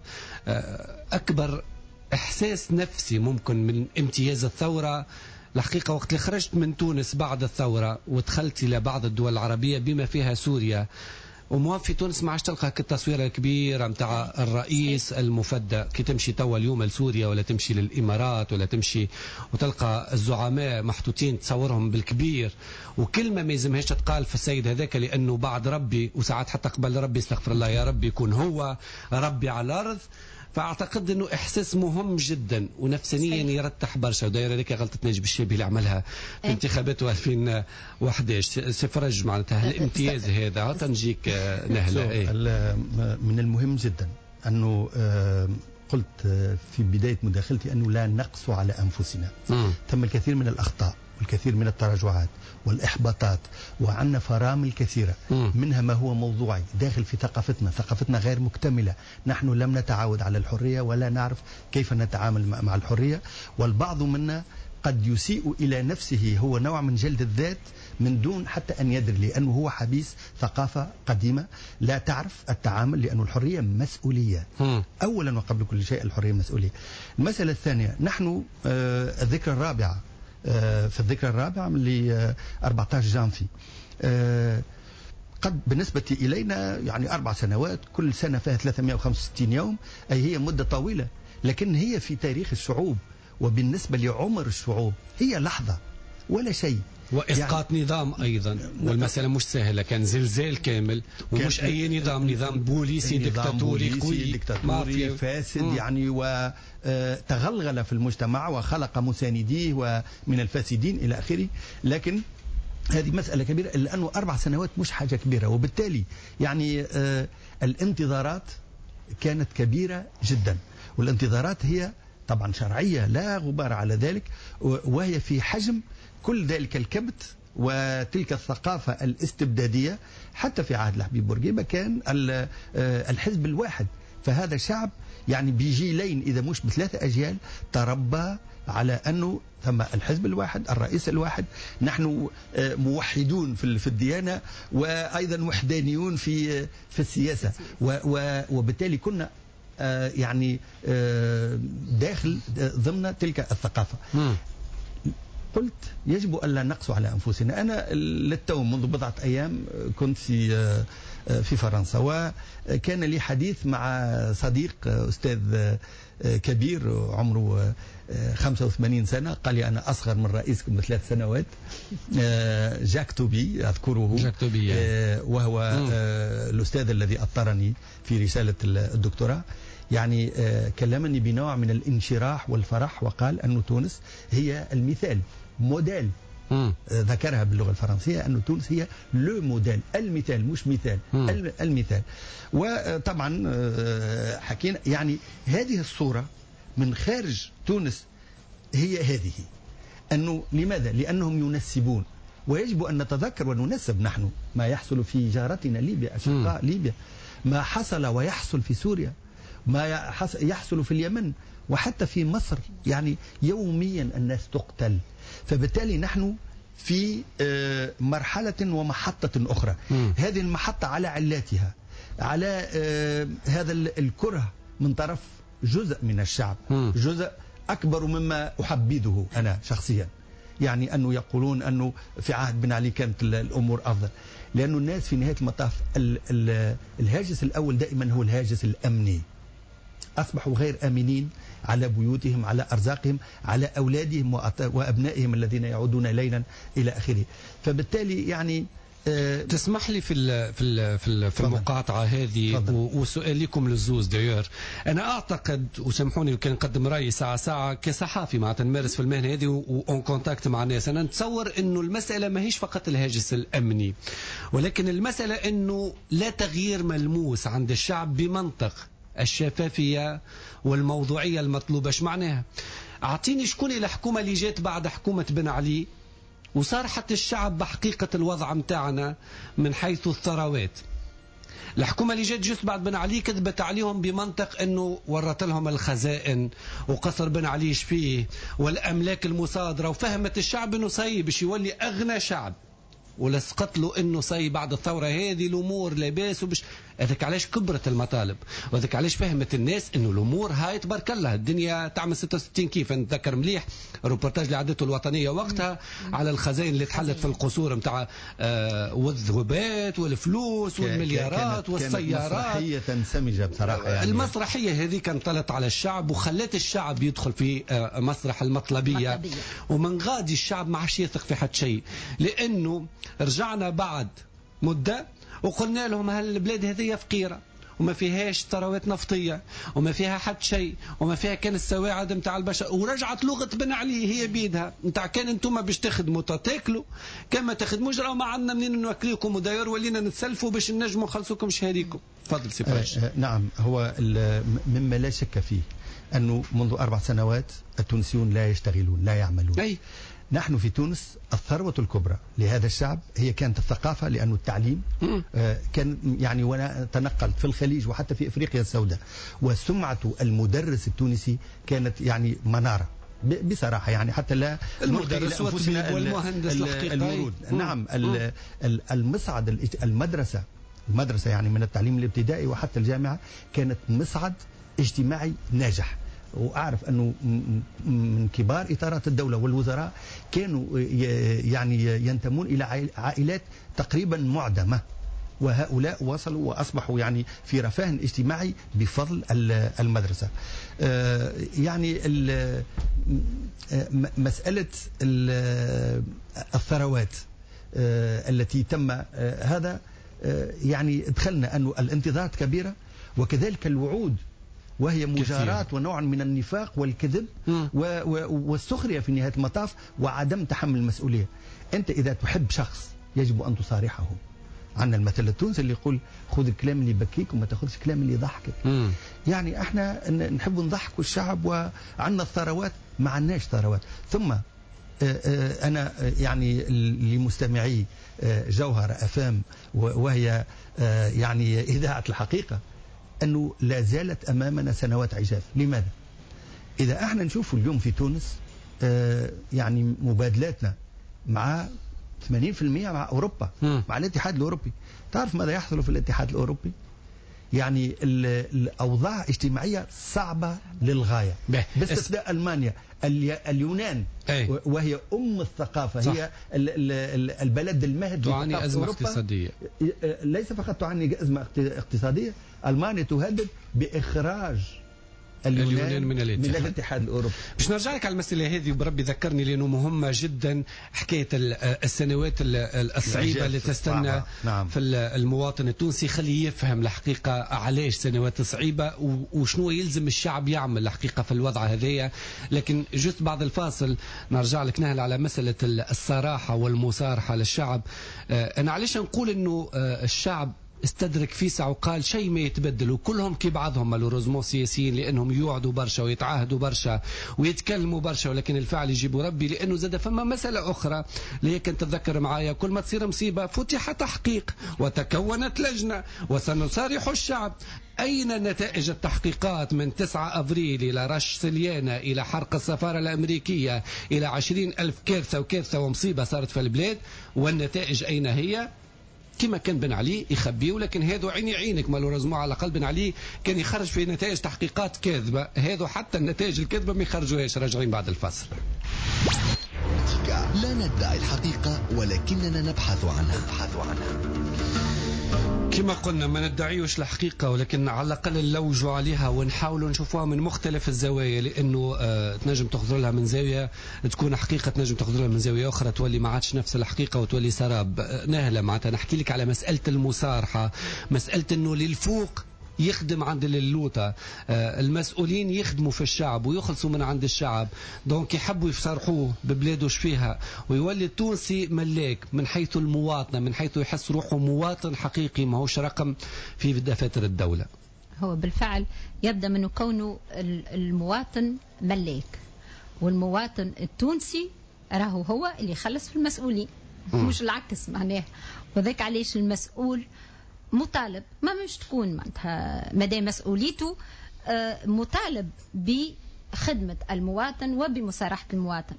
اكبر احساس نفسي ممكن من امتياز الثوره الحقيقه وقت اللي خرجت من تونس بعد الثوره ودخلت الى بعض الدول العربيه بما فيها سوريا، وموافق في تونس ما عادش تلقى التصويره الكبيره نتاع الرئيس المفدى كي تمشي توا اليوم لسوريا ولا تمشي للامارات ولا تمشي وتلقى الزعماء محطوطين تصورهم بالكبير، وكلمه ما يلزمهاش تقال في السيد هذاك لانه بعد ربي، وساعات حتى قبل ربي استغفر الله يا ربي يكون هو ربي على الارض. فاعتقد انه احساس مهم جدا ونفسانيا يرتح برشا، ودايره هذيك غلطه نجيب الشابي اللي عملها في انتخابات ألفين وأحد عشر سفرج معناتها الامتياز هذا هات نجيك نهله. ايه من المهم جدا انه قلت في بدايه مداخلتي انه لا نقص على انفسنا. م. تم الكثير من الاخطاء والكثير من التراجعات والإحباطات، وعندنا فرامل كثيرة م. منها ما هو موضوعي داخل في ثقافتنا، ثقافتنا غير مكتملة، نحن لم نتعود على الحرية ولا نعرف كيف نتعامل مع الحرية، والبعض منا قد يسيء إلى نفسه، هو نوع من جلد الذات من دون حتى أن يدري، لأنه هو حبيس ثقافة قديمة لا تعرف التعامل، لأن الحرية مسؤولية م. أولا وقبل كل شيء الحرية مسؤولية. المسألة الثانية، نحن آه الذكرى الرابعة في الذكرى الرابعة من أربعة عشر جانفي، قد بالنسبة إلينا يعني أربع سنوات، كل سنة فيها ثلاثمائة وخمسة وستين يوم، أي هي مدة طويلة، لكن هي في تاريخ الشعوب وبالنسبة لعمر الشعوب هي لحظة ولا شيء. وإسقاط يعني نظام أيضا، والمسألة مش سهلة، كان زلزال كامل ومش كان أي نظام، نظام بوليسي ديكتاتوري قوي ديكتاتوري فاسد م. يعني وتغلغل في المجتمع وخلق مسانديه ومن الفاسدين إلى آخره. لكن هذه مسألة كبيرة، لأنه أربع سنوات مش حاجة كبيرة، وبالتالي يعني آه الانتظارات كانت كبيرة جدا، والانتظارات هي طبعا شرعية لا غبار على ذلك، وهي في حجم كل ذلك الكبت وتلك الثقافة الاستبدادية. حتى في عهد الحبيب بورقيبة كان الحزب الواحد، فهذا شعب يعني بجيلين إذا مش بثلاثة أجيال تربى على أنه ثم الحزب الواحد، الرئيس الواحد، نحن موحدون في الديانة وأيضا وحدانيون في في السياسة، وبالتالي كنا يعني داخل ضمن تلك الثقافة. قلت يجب ألا نقسو على أنفسنا. أنا للتو منذ بضعة أيام كنت في في فرنسا، وكان لي حديث مع صديق أستاذ كبير عمره خمسة وثمانين سنة، قال لي أنا أصغر من رئيسكم بثلاث سنوات، جاك توبي أذكره، جاك توبي وهو الأستاذ الذي أطرني في رسالة الدكتوراه. يعني كلمني بنوع من الانشراح والفرح، وقال أن تونس هي المثال، موديل، ذكرها باللغة الفرنسية أن تونس هي لو موديل، المثال مش مثال، مم. المثال. وطبعا حكينا يعني هذه الصورة من خارج تونس هي هذه، أنه لماذا؟ لأنهم ينسبون، ويجب أن نتذكر وننسب نحن ما يحصل في جارتنا ليبيا، أشقاء ليبيا، ما حصل ويحصل في سوريا، ما يحصل في اليمن، وحتى في مصر. يعني يوميا الناس تقتل. فبالتالي نحن في مرحلة ومحطة أخرى. م. هذه المحطة على علاتها، على هذا الكره من طرف جزء من الشعب، م. جزء أكبر مما أحبذه أنا شخصيا. يعني أنه يقولون أنه في عهد بن علي كانت الأمور أفضل، لأن الناس في نهاية المطاف الهاجس الأول دائما هو الهاجس الأمني. أصبحوا غير آمنين على بيوتهم، على أرزاقهم، على أولادهم وأبنائهم الذين يعودون ليلا إلى آخره. فبالتالي يعني أه تسمح لي في ال في ال في, ال في المقاطعة هذه، وسؤال لكم للزوز داير. أنا أعتقد، وسامحوني وكان نقدم رأيي ساعة ساعة كصحافي معناتها نمارس في المهنة هذه وأون كونتاكت مع الناس، أنا نتصور إنه المسألة ما هيش فقط الهاجس الأمني، ولكن المسألة إنه لا تغيير ملموس عند الشعب بمنطق الشفافية والموضوعية المطلوبة. ايش معناها؟ أعطيني شكون الحكومة اللي جات بعد حكومة بن علي وصارحت الشعب بحقيقة الوضع متاعنا من حيث الثروات. الحكومة اللي جات جست بعد بن علي كذبت عليهم بمنطق أنه ورت لهم الخزائن وقصر بن علي يشفيه والأملاك المصادرة، وفهمت الشعب أنه صاي باش يولي أغنى شعب، ولسقط له انه صاي بعد الثوره هذه الامور لاباس وبش. هذاك علاش كبرت المطالب، وهذاك علاش فهمت الناس انه الامور هاي تبارك الله الدنيا تعمل ستة وستين كيف. نتذكر مليح الروبورتاج اللي عدته الوطنيه وقتها على الخزائن اللي تحلت في القصور نتاع آه والذهبات والفلوس والمليارات والسيارات. كانت مسرحيه سمجه بصراحه. يعني المسرحيه هذه كانت طلت على الشعب وخلت الشعب يدخل في آه مسرح المطلبيه، مطلبية. ومن غادي الشعب ما عادش يثق في حد شيء، لانه رجعنا بعد مدة وقلنا لهم هالبلاد هذه فقيرة وما فيهاش ثروات نفطية وما فيها حد شيء وما فيها كان السواعد متاع البشر، ورجعت لغة بن علي هي بيدها متاع كان انتم باش تخدموا تاكلوا كما تخدموش، راهو ما عندنا منين نوكليكم وداير ولينا نتسلفوا باش نجموا نخلصوكم شهاديكم. تفضل سي فرج. آه نعم، هو مما لا شك فيه أنه منذ أربع سنوات التونسيون لا يشتغلون لا يعملون. أي. نحن في تونس الثروة الكبرى لهذا الشعب هي كانت الثقافة، لأنه التعليم آه كان يعني، وأنا تنقلت في الخليج وحتى في إفريقيا السوداء، وسمعة المدرس التونسي كانت يعني منارة بصراحة. يعني حتى لا المدرس والطبيب والمهندس المرود. نعم، المصعد المدرسة المدرسة يعني من التعليم الابتدائي وحتى الجامعة كانت مصعد اجتماعي ناجح. وأعرف أنه من كبار إطارات الدولة والوزراء كانوا يعني ينتمون إلى عائلات تقريبا معدمة، وهؤلاء وصلوا وأصبحوا يعني في رفاه اجتماعي بفضل المدرسة. يعني مسألة الثروات التي تم هذا يعني دخلنا أنه الانتظارات كبيرة، وكذلك الوعود وهي مجارات ونوع من النفاق والكذب والسخرية في نهاية المطاف وعدم تحمل المسؤولية. أنت إذا تحب شخص يجب أن تصارحه. عندنا المثل التونسي اللي يقول خذ الكلام اللي يبكيك وما تاخذش الكلام اللي يضحكك. مم. يعني احنا نحب نضحكوا الشعب، وعندنا الثروات ما عندناش ثروات. ثم أنا يعني لمستمعي جوهر أفام وهي يعني إذاعة الحقيقة أنه لا زالت أمامنا سنوات عجاف. لماذا؟ إذا احنا نشوف اليوم في تونس يعني مبادلاتنا مع ثمانين بالمئة مع أوروبا، م. مع الاتحاد الأوروبي. تعرف ماذا يحصل في الاتحاد الأوروبي؟ يعني الأوضاع الاجتماعية صعبة للغاية باستثناء ألمانيا. اليونان أي. وهي أم الثقافة صح. هي البلد المهد تعاني أزمة اقتصادية، ليس فقط تعاني أزمة اقتصادية، ألمانيا تهدد بإخراج اليونان, اليونان من الاتحاد, من الاتحاد الأوروبي. باش نرجع لك على المسألة هذه وبربي ذكرني لأنه مهمة جدا، حكاية السنوات الصعيبة اللي تستنى نعم. في المواطن التونسي، خليه يفهم الحقيقة علاش سنوات صعيبة وشنو يلزم الشعب يعمل الحقيقة في الوضع هذايا. لكن جزء بعد الفاصل نرجع لك نهل على مسألة الصراحة والمصارحة للشعب. أنا علاش نقول أنه الشعب استدرك فيسع وقال شيء ما يتبدل، وكلهم كي بعضهم مالوروزمون سياسيين لانهم يوعدوا برشا ويتعاهدوا برشا ويتكلموا برشا، ولكن الفعل يجيبوا ربي. لانه زاد فما مساله اخرى اللي هي كنت تتذكر معايا، كل ما تصير مصيبه فتح تحقيق وتكونت لجنه وسنصارح الشعب. أين نتائج التحقيقات من تسعة أفريل إلى رش سليانة إلى حرق السفارة الأمريكية إلى عشرين ألف كارثة وكارثة ومصيبة صارت في البلاد؟ والنتائج أين هي؟ كما كان بن علي يخبيه، ولكن هذا عيني عينك مالوريزمون على الأقل بن علي كان يخرج في نتائج تحقيقات كاذبة، هذا حتى النتائج الكاذبة ما يخرجوهاش. راجعين بعد الفصل. لا ندعي الحقيقة ولكننا نبحث عنها نبحث عنها كما قلنا ما ندعيوش الحقيقة، ولكن على الأقل نلوجوا عليها ونحاولوا نشوفوها من مختلف الزوايا، لأنه آه تنجم تاخذ لها من زاوية تكون حقيقة، تنجم تاخذ لها من زاوية أخرى تولي ما عادش نفس الحقيقة وتولي سراب. آه نهلة معناتها نحكي لك على مسألة المصارحة، مسألة أنه للفوق يخدم عند اللوطة، آه المسؤولين يخدموا في الشعب ويخلصوا من عند الشعب، دونك يحبوا يفرحوه ببلاده فيها، ويولي التونسي ملاك من حيث المواطنة، من حيث يحس روحه مواطن حقيقي ما هوش رقم في دفاتر الدولة. هو بالفعل يبدأ من كونه المواطن ملاك، والمواطن التونسي راهو هو اللي يخلص في المسؤولين م. مش العكس معناه. وذاك علاش المسؤول مطالب، ما مش تكون معناتها مدى مسؤوليته مطالب بخدمة المواطن وبمصارحة المواطن.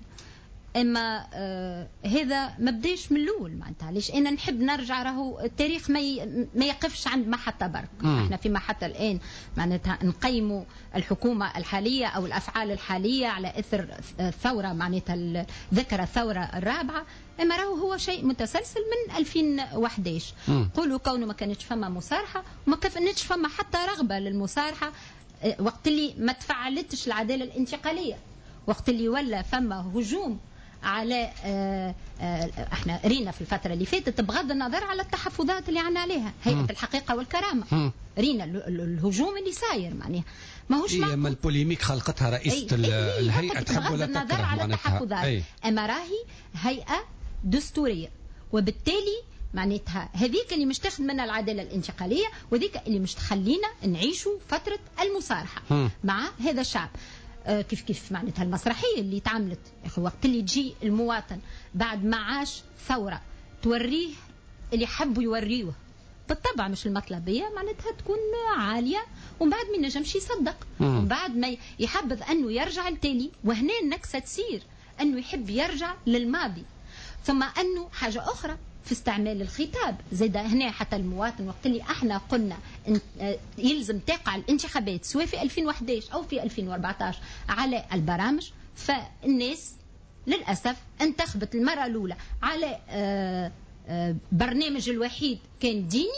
اما آه هذا ما بداش من الاول معناتها. علاش انا نحب نرجع، راهو التاريخ ما ما يقفش عند محطه برك. احنا في محطه الان معناتها نقيموا الحكومه الحاليه او الافعال الحاليه على اثر الثوره معناتها ذكرى الثوره الرابعه، اما راهو هو شيء متسلسل من ألفين وأحد عشر. قولوا كونه ما كانتش فما مصارحه وما كانتش فما حتى رغبه للمصارحه وقت اللي ما تفعلتش العداله الانتقاليه، وقت اللي ولا فما هجوم على آآ آآ احنا رينا في الفترة اللي فاتت بغض النظر على التحفظات اللي عنا عليها هيئة م. الحقيقة والكرامة م. رينا الهجوم اللي صاير معناها ماهوش إيه اما البوليميك خلقتها رئيسة أي الهيئة تحب ولا تكره النظر على التحفظات، اما راهي هيئة دستورية، وبالتالي معناتها هذيك اللي مش تاخذ منها العدالة الانتقالية، وذيك اللي مش تخلينا نعيشوا فترة المصارحة م. مع هذا الشعب. كيف كيف معناتها المسرحيه اللي تعملت يا اخي، وقت اللي تجي المواطن بعد ما عاش ثوره توريه اللي حبوا يوريوه، بالطبع مش المطلبيه معناتها تكون عاليه، ومن بعد ما ينجمش يصدق، ومن بعد ما يحبذ انه يرجع لتالي، وهنا النكسه تصير انه يحب يرجع للماضي. ثم انه حاجه اخرى في استعمال الخطاب زيد هنا، حتى المواطن وقت اللي احنا قلنا يلزم تقع الانتخابات سواء في ألفين وأحد عشر او في ألفين وأربعة عشر على البرامج، فالناس للاسف انتخبت المره الاولى على برنامج الوحيد كان ديني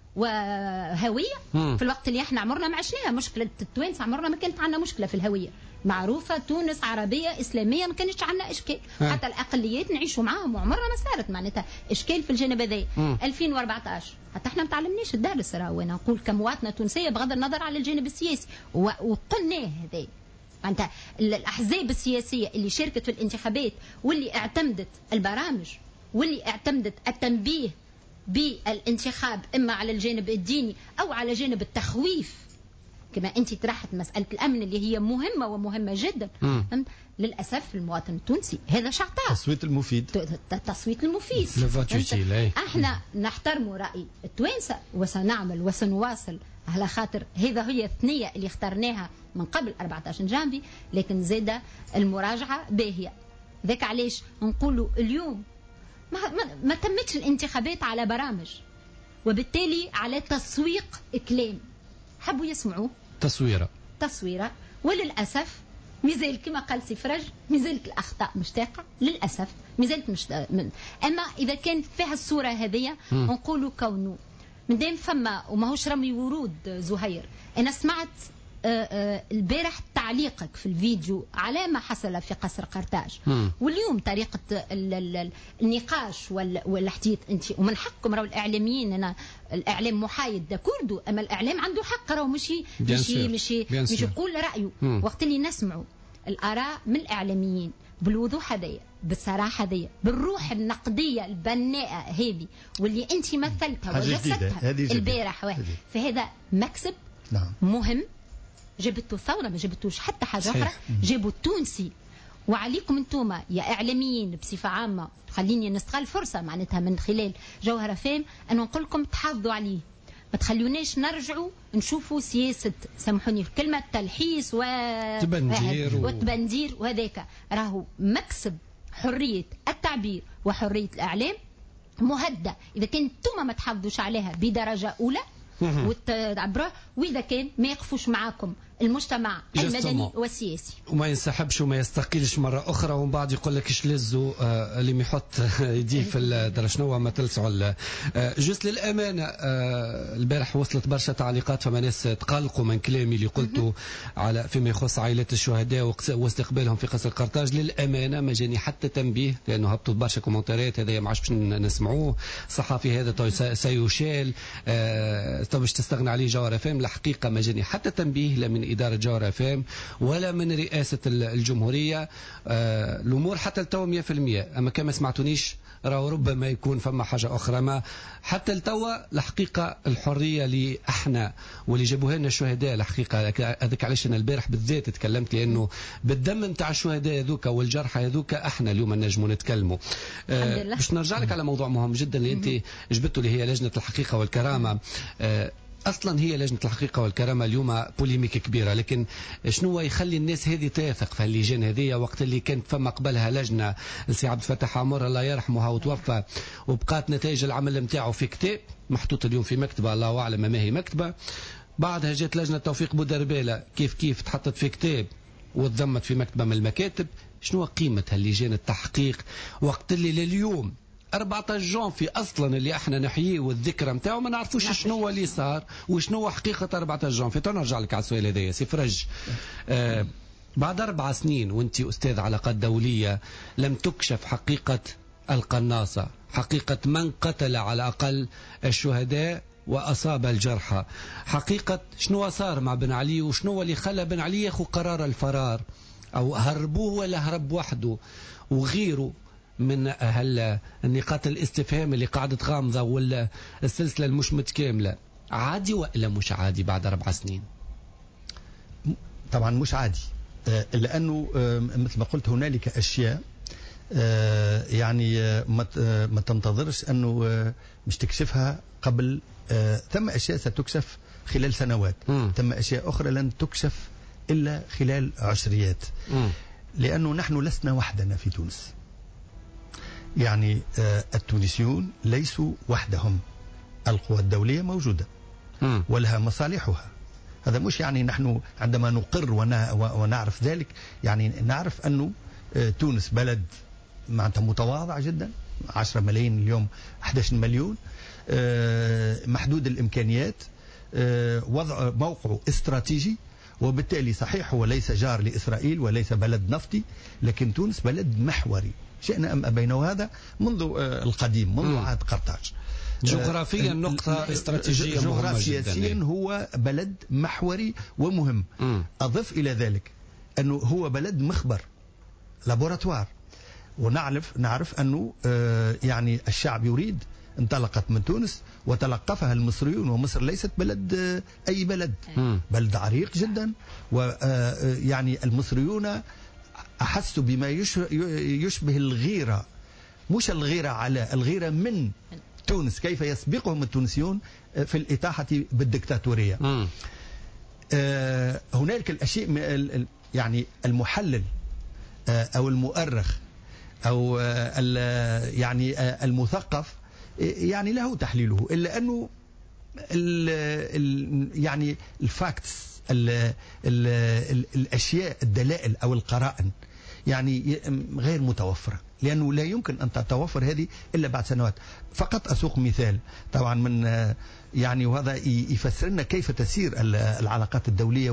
وهويه، في الوقت اللي احنا عمرنا ما عشناها مشكله التوانس، عمرنا ما كانت عندنا مشكله في الهويه، معروفه تونس عربيه اسلاميه ما كانتش عندنا اشكال، حتى الاقليات نعيشوا معاهم وعمرنا ما صارت معناتها اشكال في الجانب هذا. ألفين وأربعة عشر حتى احنا ما تعلمناش الدرس، راه وانا نقول كمواطنه تونسيه بغض النظر على الجانب السياسي، وقلناه هذا معناتها الاحزاب السياسيه اللي شاركت في الانتخابات واللي اعتمدت البرامج واللي اعتمدت التنبيه بالانتخاب اما على الجانب الديني او على جانب التخويف، كما انت طرحت مساله الامن اللي هي مهمه ومهمه جدا. للاسف المواطن التونسي هذا شعطاء التصويت المفيد التصويت المفيد المفيد احنا نحترم راي التوانسه وسنعمل وسنواصل على خاطر هذا هي الثنيه اللي اخترناها من قبل أربعة عشر جانفي، لكن زاد المراجعه باهيه. ذاك علاش نقولوا اليوم ما, ما, ما تمتش الانتخابات على برامج، وبالتالي على تسويق كلام حبوا يسمعوه تصويره تصويره وللاسف مازال كما قال سي فرج مازالت الاخطاء مش تقع للاسف مازالت مش من. اما اذا كان فيها الصوره هذه نقولوا كونه من دام فما وماهوش رمي ورود زهير. انا سمعت البارح تعليقك في الفيديو على ما حصل في قصر قرطاج، واليوم طريقه النقاش والاحتياط. انت ومن حقكم راهو الاعلاميين، انا الاعلام محايد ده كردو، اما الاعلام عنده حق راهو مشي مشي مشي مش يقول رايه. وقت اللي نسمعوا الاراء من الاعلاميين بالوضوح هذايا، بالصراحه هذايا، بالروح النقديه البناءه هذه واللي انت مثلتها وجسدتها البارح، فهذا مكسب نعم. مهم. جبتوا ثوره، ما جبتوش حتى حاجه اخرى، جابوا التونسي. وعليكم انتم يا اعلاميين بصفه عامه، خليني نستغل الفرصه معناتها من خلال جوهره فام ان نقول لكم تحافظوا عليه، ما تخليوناش نرجعوا نشوفوا سياسه، سامحوني في الكلمه، تلحيس و تبندير و... وتبندير وهذاك راهو مكسب حريه التعبير وحريه الاعلام مهدى اذا كان انتم ما تحافظوش عليها بدرجه اولى وتعبروه، واذا كان ما يقفوش معاكم المجتمع المدني والسياسي وما ينسحبش وما يستقيلش مره اخرى، ومن بعد يقول لك ايش لزو آه اللي يحط يديه في الدرا شنو ما تلسعوا. آه جست للامانه آه البارح وصلت برشا تعليقات، فما ناس تقلقوا من كلامي اللي قلته على فيما يخص عائلات الشهداء واستقبالهم في قصر قرطاج. للامانه ما جاني حتى تنبيه، لانه هبطوا برشا كومنتات هذا ما عادش باش نسمعوه. الصحفي هذا سيشال آه طب باش تستغنى عليه جوهر فام. الحقيقه ما جاني حتى تنبيه لا من إدارة جوهر فام ولا من رئاسة الجمهورية. آه الأمور حتى التو مية في المية، أما كما سمعتونيش راهو ربما يكون فما حاجة أخرى. ما حتى التو الحقيقة الحرية اللي احنا واللي جابوها لنا الشهداء، الحقيقة هذاك علاش أنا البارح بالذات تكلمت، لأنه بالدم نتاع الشهداء هذوك والجرحى هذوك احنا اليوم نجموا نتكلموا. آه باش نرجع لك على موضوع مهم جدا اللي أنت جبته، اللي هي لجنة الحقيقة والكرامة. آه اصلا هي لجنه الحقيقه والكرامه اليوم بوليميك كبيره، لكن شنو يخلي الناس هذه تثق في اللجان هذه وقت اللي كانت فما قبلها لجنه السي عبد الفتاح عمر الله يرحمه وتوفى، وبقات نتائج العمل نتاعو في كتاب محطوط اليوم في مكتبه الله اعلم ما هي مكتبه. بعدها جات لجنه توفيق بودربيله كيف كيف تحطت في كتاب وتضمت في مكتبه من المكاتب. شنو قيمه هاللجان التحقيق وقت اللي لليوم أربعة عشر جونفي اصلا اللي احنا نحييه والذكرى نتاعو ما نعرفوش شنو اللي صار وشنو حقيقه أربعة عشر جونفي. تنرجع لك على السؤال هذا يا سي فرج. آه بعد اربع سنين وانت استاذ علاقات دوليه لم تكشف حقيقه القناصه، حقيقه من قتل على الاقل الشهداء واصاب الجرحى، حقيقه شنو صار مع بن علي وشنو اللي خلى بن علي ياخذ قرار الفرار او هربوه ولا هرب وحده وغيره من هال النقاط الاستفهام اللي قاعدة غامضة ولا السلسلة المش متكاملة. عادي ولا مش عادي بعد أربع سنين؟ طبعا مش عادي، لأنه مثل ما قلت هنالك أشياء يعني ما تنتظرش أنه مش تكشفها قبل. ثم أشياء ستكشف خلال سنوات، ثم أشياء أخرى لن تكشف إلا خلال عشريات، لأنه نحن لسنا وحدنا في تونس. يعني التونسيون ليسوا وحدهم، القوى الدولية موجودة ولها مصالحها. هذا مش يعني نحن عندما نقر ونعرف ذلك، يعني نعرف أنه تونس بلد معناتها متواضع جدا، عشرة ملايين اليوم أحد عشر مليون، محدود الإمكانيات، وضع موقعه استراتيجي، وبالتالي صحيح هو ليس جار لإسرائيل وليس بلد نفطي، لكن تونس بلد محوري شئنا أم أبينا، وهذا منذ القديم منذ عهد قرطاج. جغرافيا نقطة استراتيجية مهمة سياسيا هو بلد محوري ومهم. م. أضف إلى ذلك أنه هو بلد مخبر لابوراتوار، ونعرف نعرف أنه يعني الشعب يريد، انطلقت من تونس وتلقفها المصريون، ومصر ليست بلد أي بلد، م. بلد عريق جدا، ويعني المصريون أحسوا بما يشبه الغيرة، مش الغيرة على الغيرة من تونس، كيف يسبقهم التونسيون في الإتاحة بالدكتاتورية. م. آه هنالك الأشياء يعني المحلل آه أو المؤرخ أو آه يعني آه المثقف يعني له تحليله، إلا أنه ال ال يعني الفاكتس ال ال ال الأشياء الدلائل أو القرائن يعني غير متوفرة، لأنه لا يمكن أن تتوفر هذه إلا بعد سنوات. فقط أسوق مثال طبعا من يعني وهذا يفسر لنا كيف تسير العلاقات الدولية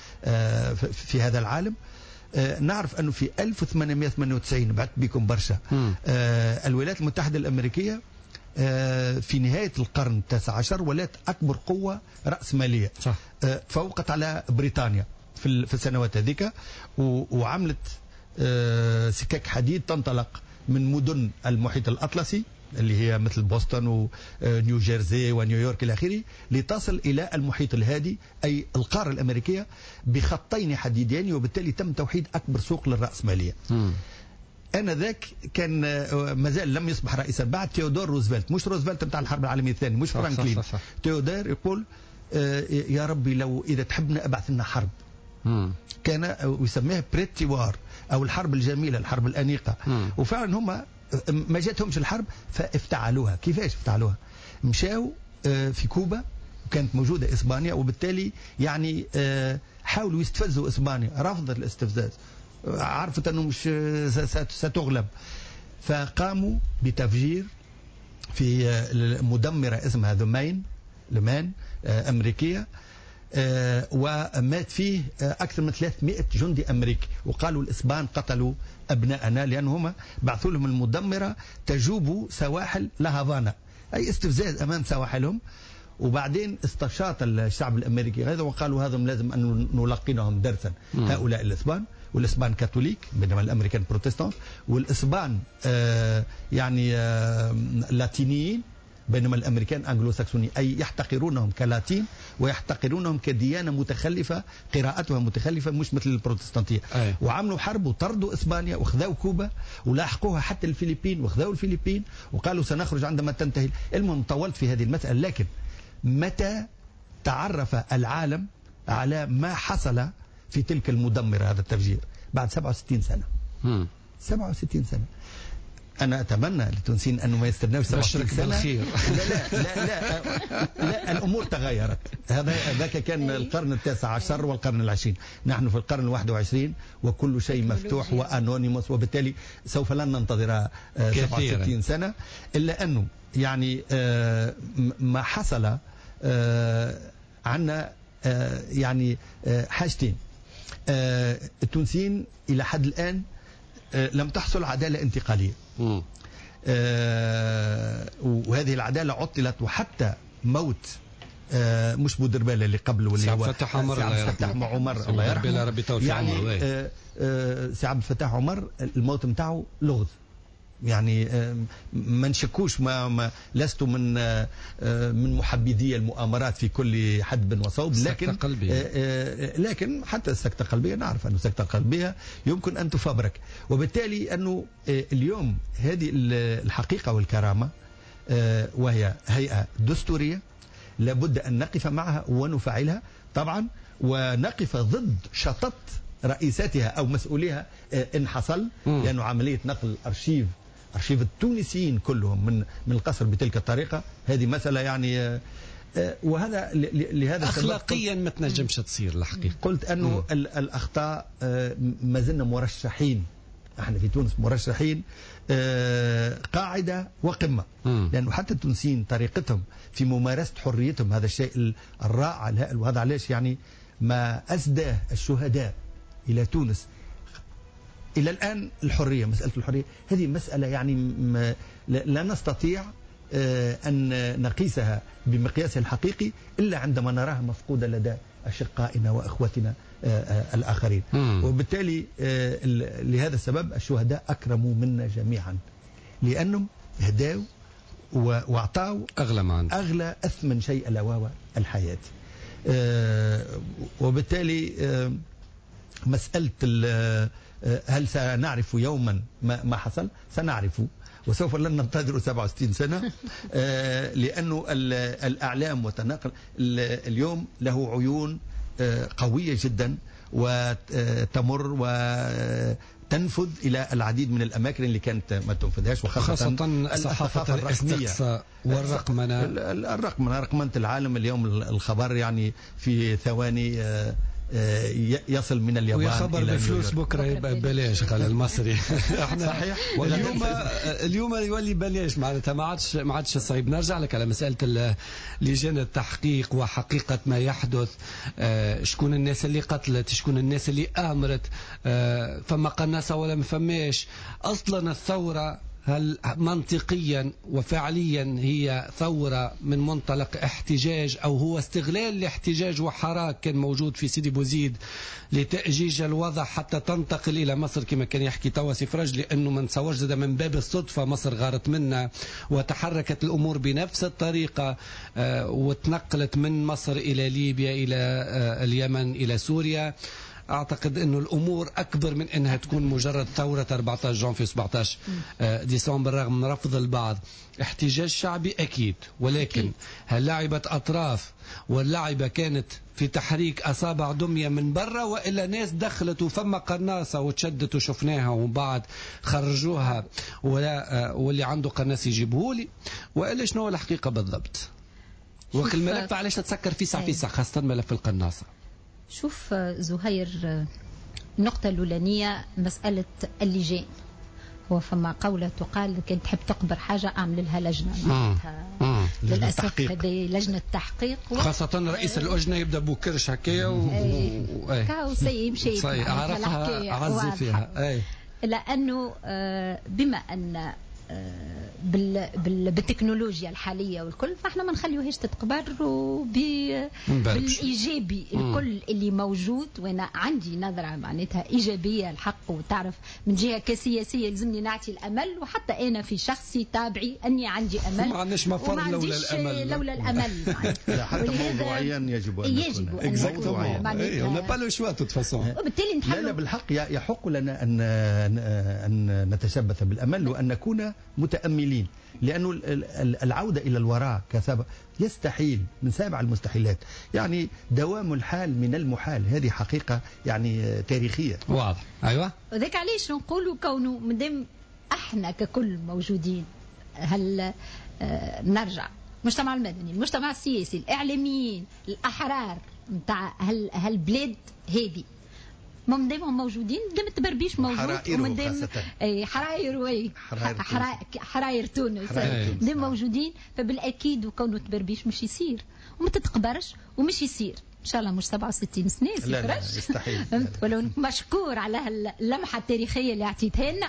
وفي هذا العالم. نعرف أنه في ألف وثمانمئة وثمانية وتسعين بعد بكم برشا الولايات المتحدة الأمريكية في نهاية القرن التاسع عشر ولات أكبر قوة رأسمالية، فوقت على بريطانيا في السنوات هذيك، وعملت سكك حديد تنطلق من مدن المحيط الأطلسي اللي هي مثل بوسطن ونيو جيرسي ونيويورك إلى آخره، لتصل إلى المحيط الهادي أي القارة الأمريكية بخطين حديدين، وبالتالي تم توحيد أكبر سوق للرأسمالية. أنا ذاك كان مازال لم يصبح رئيسا بعد تيودور روزفلت، مش روزفلت بتاع الحرب العالمية الثانية، مش فرانكلين. تيودور يقول يا ربي لو إذا تحبنا ابعث لنا حرب. مم. كان يسميها بريتي وار أو الحرب الجميلة، الحرب الأنيقة. مم. وفعلا هم ما جاتهمش الحرب فافتعلوها. كيفاش افتعلوها؟ مشاو في كوبا وكانت موجودة إسبانيا، وبالتالي يعني حاولوا يستفزوا إسبانيا، رفضت الاستفزاز، عرفت أنه مش ستغلب، فقاموا بتفجير في مدمرة اسمها ذمين لمان أمريكية، ومات فيه أكثر من ثلاثمئة جندي أمريكي، وقالوا الإسبان قتلوا أبناءنا لأنهم بعثوا لهم المدمرة تجوب سواحل لهافانا، أي استفزاز أمام سواحلهم. وبعدين استشاط الشعب الأمريكي هذا وقالوا هذا لازم أن نلقنهم درسا. م. هؤلاء الإسبان، والإسبان كاثوليك بينما الأمريكان بروتستان، والإسبان آه يعني آه لاتينيين بينما الأمريكان أنجلو ساكسوني، أي يحتقرونهم كلاتين ويحتقرونهم كديانة متخلفة قراءتها متخلفة مش مثل البروتستانتية. أي. وعملوا حرب وطردوا إسبانيا وخذوا كوبا ولاحقوها حتى الفلبين وخذوا الفلبين وقالوا سنخرج عندما تنتهي. المهم طولت في هذه المسألة، لكن متى تعرف العالم على ما حصل في تلك المدمرة هذا التفجير؟ بعد سبعة وستين سنة. م. سبعة وستين سنة. أنا أتمنى للتونسيين أنه ما يستناوش سبعة وستين سنة. بالخير. لا لا لا لا, لا الأمور تغيرت. هذا ذاك كان القرن التاسع عشر والقرن العشرين، نحن في القرن الواحد وعشرين وكل شيء مفتوح وأنونيموس، وبالتالي سوف لن ننتظر سبعة وستين سنة، إلا أنه يعني ما حصل عنا يعني حاجتين. التونسيين إلى حد الآن لم تحصل عدالة انتقالية، وهذه العدالة عطلت، وحتى موت مش بودربالة اللي قبله واللي هو فتح عمر الله فتح عمر الله يرحمه، يعني سي عبد الفتاح عمر الموت متاعه لغز، يعني ما نشكوش، ما, ما لست من من محبذي المؤامرات في كل حدب وصوب، لكن لكن حتى السكتة القلبية نعرف أن السكتة القلبية يمكن أن تفبرك، وبالتالي أنه اليوم هذه الحقيقة والكرامة وهي هيئة دستورية لابد أن نقف معها ونفعلها طبعا، ونقف ضد شطط رئيساتها أو مسؤوليها إن حصل، لأنه عملية نقل أرشيف أرشيف التونسيين كلهم من من القصر بتلك الطريقة هذه مسألة يعني، وهذا لهذا أخلاقيا ما تنجمش تصير الحقيقة. قلت أنه الأخطاء ما زلنا مرشحين، احنا في تونس مرشحين قاعدة وقمة، لأنه حتى التونسيين طريقتهم في ممارسة حريتهم هذا الشيء الرائع الهائل، وهذا علاش يعني ما أسداه الشهداء إلى تونس إلى الآن الحرية. مسألة الحرية هذه مسألة يعني لا نستطيع أن نقيسها بمقياسها الحقيقي إلا عندما نراها مفقودة لدى أشقائنا وأخوتنا الآخرين. مم. وبالتالي لهذا السبب الشهداء أكرموا منا جميعا، لأنهم هداوا واعطاوا أغلى ما عندهم، أغلى أثمن شيء ألا وهو الحياة. وبالتالي مسألة هل سنعرف يوما ما حصل؟ سنعرف، وسوف لن ننتظر سبعة وستين سنة، لأنه الأعلام وتناقل اليوم له عيون قوية جدا وتمر تنفذ إلى العديد من الأماكن اللي كانت ما تنفذهاش، وخاصة صحافة الاستقصاء والرقمنة. الرقمنة رقمنة العالم اليوم، الخبر يعني في ثواني يصل من اليابان ويخبر بفلوس بكره يبقى ببلاش قال المصري. احنا صحيح. اليوم اليوم يولي ببلاش معناتها، ما عادش ما عادش صعيب. نرجع لك على مساله لجان التحقيق وحقيقه ما يحدث. آه شكون الناس اللي قتلت، شكون الناس اللي امرت، آه فما قناصه ولا ما فماش. اصلا الثوره هل منطقيا وفعليا هي ثورة من منطلق احتجاج، أو هو استغلال الاحتجاج وحراك كان موجود في سيدي بوزيد لتأجيج الوضع حتى تنتقل إلى مصر كما كان يحكي توا سي فرج، لأنه ما نتصورش زاد من باب الصدفة مصر غارت منا وتحركت الأمور بنفس الطريقة، آه وتنقلت من مصر إلى ليبيا إلى آه اليمن إلى سوريا. أعتقد أنه الأمور أكبر من أنها تكون مجرد ثورة أربعة عشر جانفي سبعة عشر ديسمبر رغم من رفض البعض. احتجاج شعبي أكيد، ولكن هل لعبت أطراف واللعبة كانت في تحريك أصابع دمية من برا، وإلا ناس دخلت وفما قناصة وتشدت وشفناها ومن بعد خرجوها، ولا واللي عنده قناص يجيبه لي، وإلا شنو الحقيقة بالضبط؟ وقت الملف علاش تتسكر فيسع فيسع خاصة ملف القناصة؟ شوف زهير، النقطة الأولانية مسألة اللجان. هو فما قولة تقال كنت تحب تقبر حاجة أعمل لها لجنة، للأسف هذه لجنة تحقيق، خاصة رئيس اللجنة يبدأ بوكرش هكايا و... و... كاو سي مشي عرفها عزي فيها أي. لأنه بما أن بال بال بالتكنولوجيا الحاليه والكل، فاحنا ما نخليوهاش تتقبر وب بالايجابي الكل اللي موجود. وانا عندي نظره معناتها ايجابيه الحق، وتعرف من جهه كسياسيه لازمني نعطي الامل، وحتى انا في شخصي تابعي اني عندي امل، ما عندناش مفر لولا الامل لولا الامل حتى موضوعيا يجب ان يجب ان نكون با لو شوا توت فاسون. وبالتالي لا لا بالحق يحق لنا ان ان نتشبث بالامل وان نكون متأملين، لأنه العودة إلى الوراء كسبب يستحيل من سابع المستحيلات، يعني دوام الحال من المحال، هذه حقيقة يعني تاريخية واضح. أيوة، وذاك علاش نقولوا كونه مدام احنا ككل موجودين، هل آه نرجع المجتمع المدني، المجتمع السياسي، الإعلاميين، الأحرار نتاع هالبلاد هذه، من دامهم موجودين، دام التبربيش موجود، ومن دام اي حراير وي حراير تونس دام موجودين، فبالاكيد وكونه التبربيش مش يصير وما تتقبرش ومش يصير ان شاء الله مش سبعة وستين سنه. لا لا يستحيل. ولو مشكور على اللمحه التاريخيه اللي اعطيتها لنا.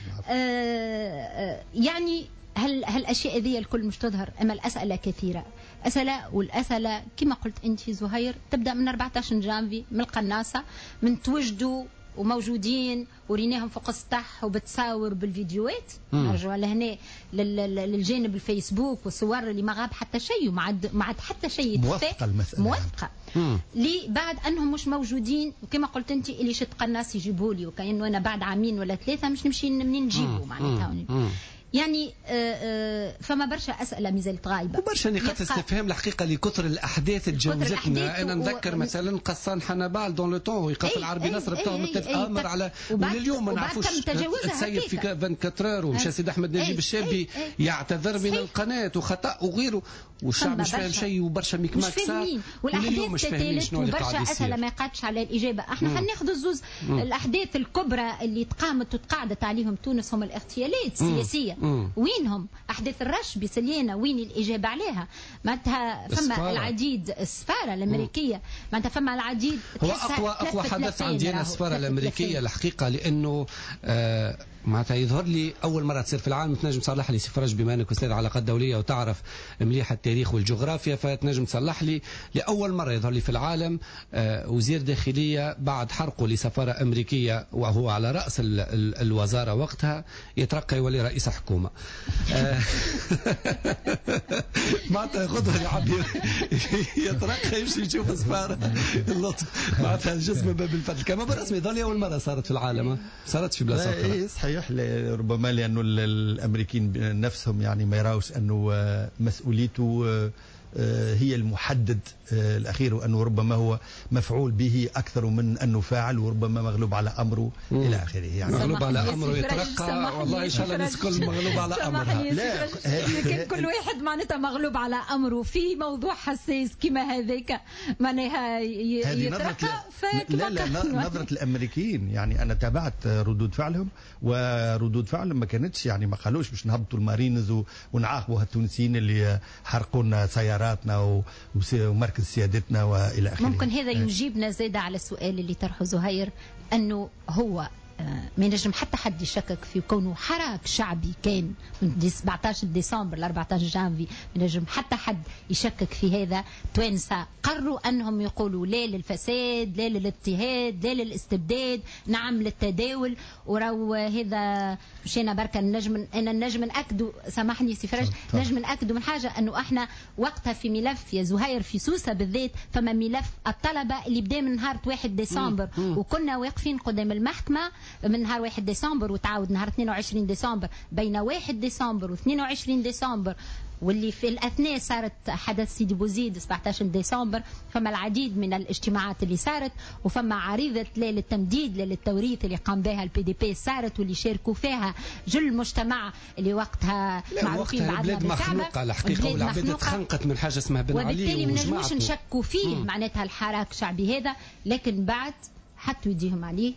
آه يعني هل هالاشياء ذي الكل مش تظهر، اما الاسئله كثيره، اسئله، والاسئله كما قلت انت زهير تبدا من أربعة عشر جانفي، من القناصه، من توجدوا وموجودين وريناهم فوق السطح وبتصاور بالفيديوهات. نرجعوا لهنا للجانب الفيسبوك والصور اللي ما غاب حتى شيء وما عاد ما عاد حتى شيء موثقه المساله موثقه لي بعد انهم مش موجودين. وكما قلت انت اللي شد قناص يجيبوا لي، وكانه انا بعد عامين ولا ثلاثه مش نمشي منين نجيبه معناتها. يعني فما برشا اسئله مازالت غايبه وبرشا نقاط استفهام الحقيقه لكثر الاحداث اللي تجاوزتنا. انا نذكر و... مثلا قصان حنبال دون لو طون ويقف العربي نصر بتاعهم الامر على ولليوم ما نعرفوش تسيب في أربعة وعشرين ومشى سيد احمد نجيب الشابي يعتذر من القناه وخطا وغيره، والشعب مش فاهم شيء وبرشا ميكماك صار، ولليوم مش فاهمين شنو اللي قاعد يصير. اسئله ما قعدتش على الاجابه. احنا خلينا ناخذ الزوز الاحداث الكبرى اللي تقامت وتقاعدت عليهم تونس، هم الاغتيالات السياسيه. وينهم احداث الرش بسليانه، وين الاجابه عليها؟ معناتها فما العديد، السفاره الامريكيه معناتها فما العديد. هو اقوى اقوى حدث عندي انا السفاره الامريكيه الحقيقه، لانه آه معناتها يظهر لي اول مره تصير في العالم. تنجم تصلح لي سي فرج بما انك استاذ علاقات دوليه وتعرف مليح التاريخ والجغرافيا، فتنجم تصلح لي لاول مره يظهر لي في العالم آه وزير داخليه بعد حرقه لسفاره امريكيه وهو على راس ال ال الوزاره وقتها يترقى يولي رئيس حكومه. معناتها ياخذها العبير يترقى يمشي يشوف سفاره اللطف معناتها جسم باب الفتح كما بالرسمي. ظل اول مره صارت في العالم، صارت في بلاصه اخرى. اي صحيح، ربما لانه الامريكيين نفسهم يعني ما يراوش انه مسؤوليته هي المحدد الأخير، وأنه ربما هو مفعول به أكثر من أنه فاعل، وربما مغلوب على أمره مم. إلى آخره. يعني مغلوب على أمره يترقى، والله إن شاء الله الناس الكل مغلوب على أمرها. لا لكن كل واحد معناتها مغلوب على أمره في موضوع حساس كما هذاك معناها يترقى. لا لا نظرة الأمريكيين، يعني أنا تابعت ردود فعلهم، وردود فعلهم ما كانتش يعني ما قالوش باش نهبطوا المارينز ونعاقبوا التونسيين اللي حرقونا سياراتنا ومركز سيادتنا والى اخره. ممكن هذا يجيبنا زيادة على السؤال اللي طرحه زهير، انه هو ما ينجم حتى حد يشكك في كونه حراك شعبي كان من سبعطاش ديسمبر ل أربعطاش جانفي، ما ينجم حتى حد يشكك في هذا. توانسة قرروا انهم يقولوا لا للفساد، لا للاضطهاد، لا للاستبداد، نعم للتداول. وراو هذا مشينا بركة نجم انا نجم ناكدوا، سامحني سي فرج، نجم ناكدوا من حاجه انه احنا وقتها في ملف يا زهير في سوسه بالذات، فما ملف الطلبه اللي بدا من نهار واحد ديسمبر، وكنا واقفين قدام المحكمه من نهار واحد ديسمبر وتعاود نهار اثنين وعشرين ديسمبر. بين واحد ديسمبر واثنين وعشرين ديسمبر واللي في الأثناء صارت حدث سيدي بوزيد سبعطاش ديسمبر، فما العديد من الاجتماعات اللي صارت، وفما عريضة لا للتمديد لا للتوريث اللي قام بها البي دي بي صارت، واللي شاركوا فيها جل المجتمع اللي وقتها معروفين بعدنا البلاد مخنوقة الحقيقة، والعباد تخنقت من حاجة اسمها بن علي، وبالتالي ما نجموش نشكوا فيه مم. معناتها الحراك الشعبي هذا، لكن بعد حطوا يديهم عليه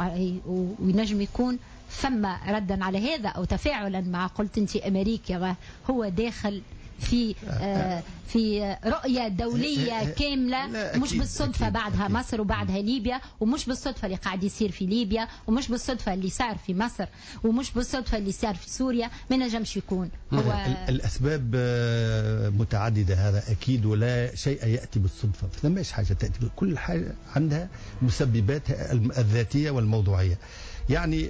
وينجم يكون ثم ردا على هذا او تفاعلا مع قلت انت امريكا، هو داخل في آه في رؤية دولية كاملة، مش بالصدفة بعدها مصر وبعدها ليبيا، ومش بالصدفة اللي قاعد يصير في ليبيا، ومش بالصدفة اللي صار في مصر، ومش بالصدفة اللي صار في سوريا. ما نجمش يكون هو الأسباب متعددة، هذا أكيد، ولا شيء يأتي بالصدفة، فلماش حاجة تأتي، كل حاجة عندها مسبباتها الذاتية والموضوعية. يعني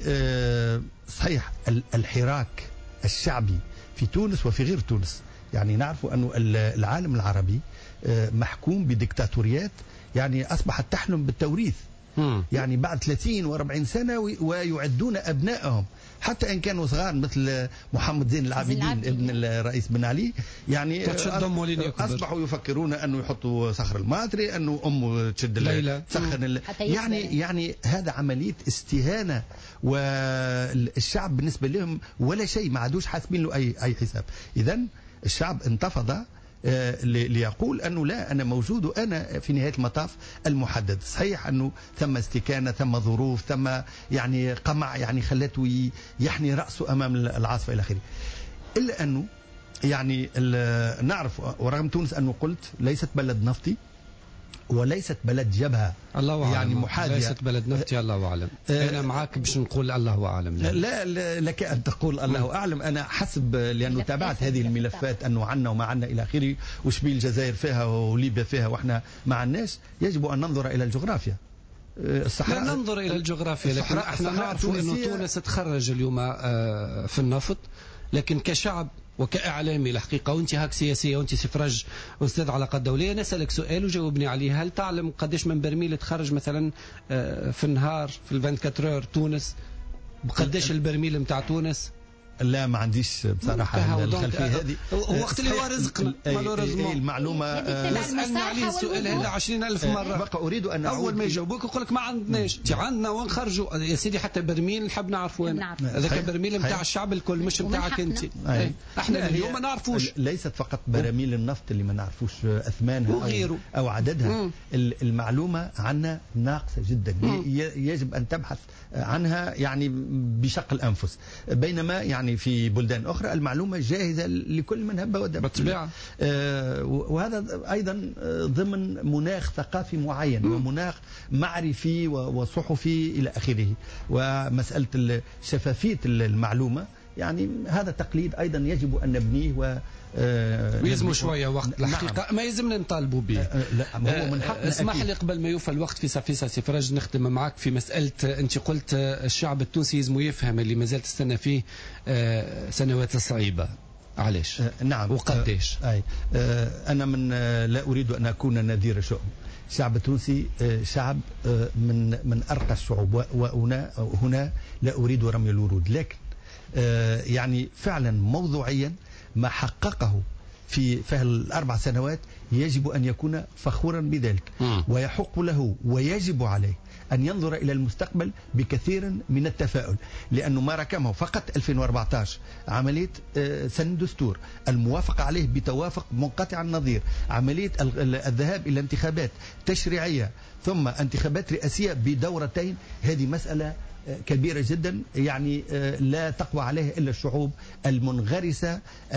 صحيح الحراك الشعبي في تونس وفي غير تونس، يعني نعرف أن العالم العربي محكوم بديكتاتوريات، يعني أصبحت تحلم بالتوريث، يعني بعد ثلاثين وأربعين سنة ويعدون أبنائهم حتى إن كانوا صغار مثل محمد زين العابدين ابن الرئيس بن علي، يعني أصبحوا يفكرون أنه يحطوا صخر الماتري، أنه أمه تشد ليلى تسخن، يعني يعني هذا عملية استهانة، والشعب بالنسبة لهم ولا شيء، ما عادوش حاسبين له أي أي حساب. إذن الشعب انتفض ليقول أنه لا، أنا موجود وأنا في نهاية المطاف المحدد. صحيح أنه ثم استكانة، ثم ظروف، ثم يعني قمع يعني خلته يحني رأسه أمام العاصفة إلى آخره، إلا أنه يعني نعرف ورغم تونس أنه قلت ليست بلد نفطي وليست بلد جبهة، الله أعلم، يعني محاذية، ليست بلد نفطي، الله أعلم. أنا معاك باش نقول الله أعلم. لا, لا, لا لك أن تقول الله أعلم، أنا حسب لأنه تابعت هذه الملفات أنه عنا وما عنا إلى آخره، وشبيل الجزائر فيها وليبيا فيها وإحنا مع الناس. يجب أن ننظر إلى الجغرافيا. الصحراء لا ننظر إلى الجغرافيا، لكن احنا نعرف أن تونس تخرج اليوم في النفط، لكن كشعب وكإعلامي الحقيقة، وانت هاك سياسية وانت سفرج أستاذ علاقات دولية، نسألك سؤال وجاوبني عليه. هل تعلم قديش من برميل تخرج مثلا في النهار في الأربعة وعشرين تونس؟ بقديش البرميل متاع تونس؟ لا ما عنديش بصراحة الخلفية هذه، وقت اللي هو رزقنا المعلومة اسألني عليه السؤال هذا عشرين ألف مرة. بقى أريد أن أول ما يجاوبوك يقول لك ما عندناش، تي عندنا ونخرجوا يا سيدي، حتى برميل نحب نعرفوا وين هذاك برميل نتاع الشعب الكل مش نتاعك أنت. احنا اليوم ما نعرفوش، ليست فقط براميل النفط اللي ما نعرفوش أثمانها أو, أو عددها، المعلومة عنا ناقصة جدا، يجب أن تبحث عنها يعني بشق الأنفس، بينما يعني في بلدان أخرى المعلومة جاهزة لكل من هب ودب بالطبيعة. آه وهذا أيضا ضمن مناخ ثقافي معين م. ومناخ معرفي وصحفي إلى آخره، ومسألة شفافية المعلومة يعني هذا تقليد أيضا يجب أن نبنيه و ويلزموا شويه وقت الحقيقه. نعم. ما يلزمنا نطالبوا به. لا هو من حقنا. اسمح لي قبل ما يوفى الوقت في صفيصه سفرج نختم معك في مساله، انت قلت الشعب التونسي يلزم يفهم اللي ما زال تستنى فيه سنوات صعيبه، علاش؟ نعم وقديش؟ اي انا من لا اريد ان اكون نذير شؤم. الشعب التونسي شعب من من ارقى الشعوب، وهنا هنا لا اريد رمي الورود، لكن يعني فعلا موضوعيا ما حققه في في الأربع سنوات يجب أن يكون فخورا بذلك، ويحق له ويجب عليه أن ينظر إلى المستقبل بكثير من التفاؤل، لأنه ما ركمه فقط ألفين وأربعة عشر عملية سن دستور الموافقة عليه بتوافق منقطع النظير، عملية الذهاب إلى انتخابات تشريعية ثم انتخابات رئاسية بدورتين، هذه مسألة كبيرة جدا يعني لا تقوى عليها إلا الشعوب المنغرسة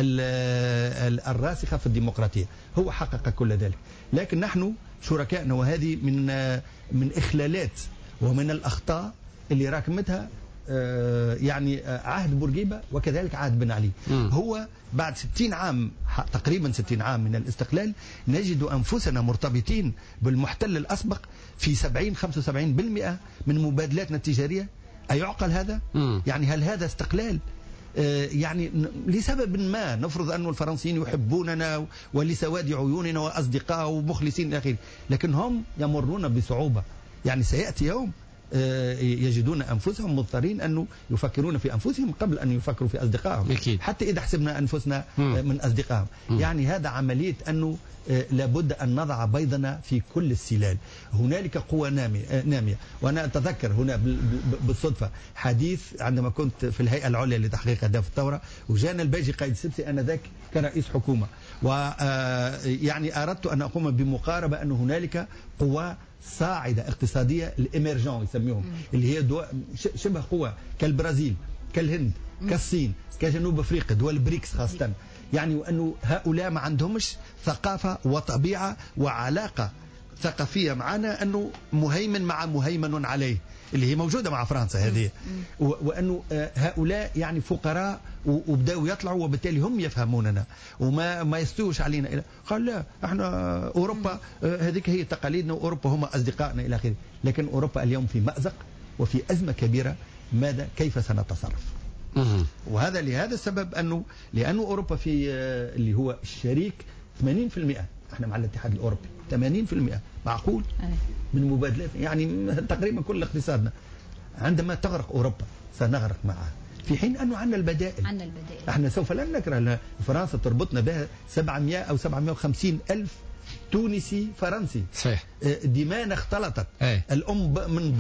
الراسخة في الديمقراطية. هو حقق كل ذلك، لكن نحن شركائنا، وهذه من من إخلالات ومن الأخطاء اللي راكمتها يعني عهد بورقيبة وكذلك عهد بن علي. م. هو بعد ستين عام تقريبا ستين عام من الاستقلال نجد أنفسنا مرتبطين بالمحتل الأسبق في سبعين خمسة وسبعين بالمئة من مبادلاتنا التجارية. أيعقل هذا؟ م. يعني هل هذا استقلال؟ يعني لسبب ما نفرض أن الفرنسيين يحبوننا ولسواد عيوننا وأصدقاء ومخلصين إلى آخره، لكن هم يمرون بصعوبة. يعني سيأتي يوم يجدون أنفسهم مضطرين أن يفكرون في أنفسهم قبل أن يفكروا في أصدقائهم، أكيد. حتى إذا حسبنا أنفسنا من أصدقائهم. يعني هذا عملية أنه لابد أن نضع بيضنا في كل السلال. هنالك قوة نامية، وأنا أتذكر هنا بالصدفة حديث عندما كنت في الهيئة العليا لتحقيق أهداف الثورة، وجانا الباجي قائد السبسي أنذاك كرئيس حكومة، ويعني أردت أن أقوم بمقاربة أن هنالك قوى صاعدة اقتصادية الإميرجون يسميهم، اللي هي شبه قوى كالبرازيل كالهند كالصين كجنوب أفريقيا دول بريكس خاصة. يعني وأنه هؤلاء ما عندهمش ثقافة وطبيعة وعلاقة ثقافية معنا، أنه مهيمن مع مهيمن عليه اللي هي موجودة مع فرنسا هذه، وأنه هؤلاء يعني فقراء وبدأوا يطلعوا، وبالتالي هم يفهموننا وما ما يستوش علينا. قال لا احنا أوروبا هذيك هي تقاليدنا، وأوروبا هم أصدقائنا إلى آخره. لكن أوروبا اليوم في مأزق وفي أزمة كبيرة، ماذا كيف سنتصرف؟ وهذا لهذا السبب أنه لأنه أوروبا في اللي هو الشريك ثمانين بالمئة، احنا مع الاتحاد الأوروبي ثمانين بالمئة معقول من مبادلات، يعني تقريبا كل اقتصادنا. عندما تغرق أوروبا سنغرق معها، في حين أنه عندنا البدائل. عندنا البدائل. احنا سوف لن نكره فرنسا تربطنا بها سبعمائة أو سبعمائة وخمسين ألف تونسي فرنسي. صحيح. دمانا اختلطت. أي. الأم من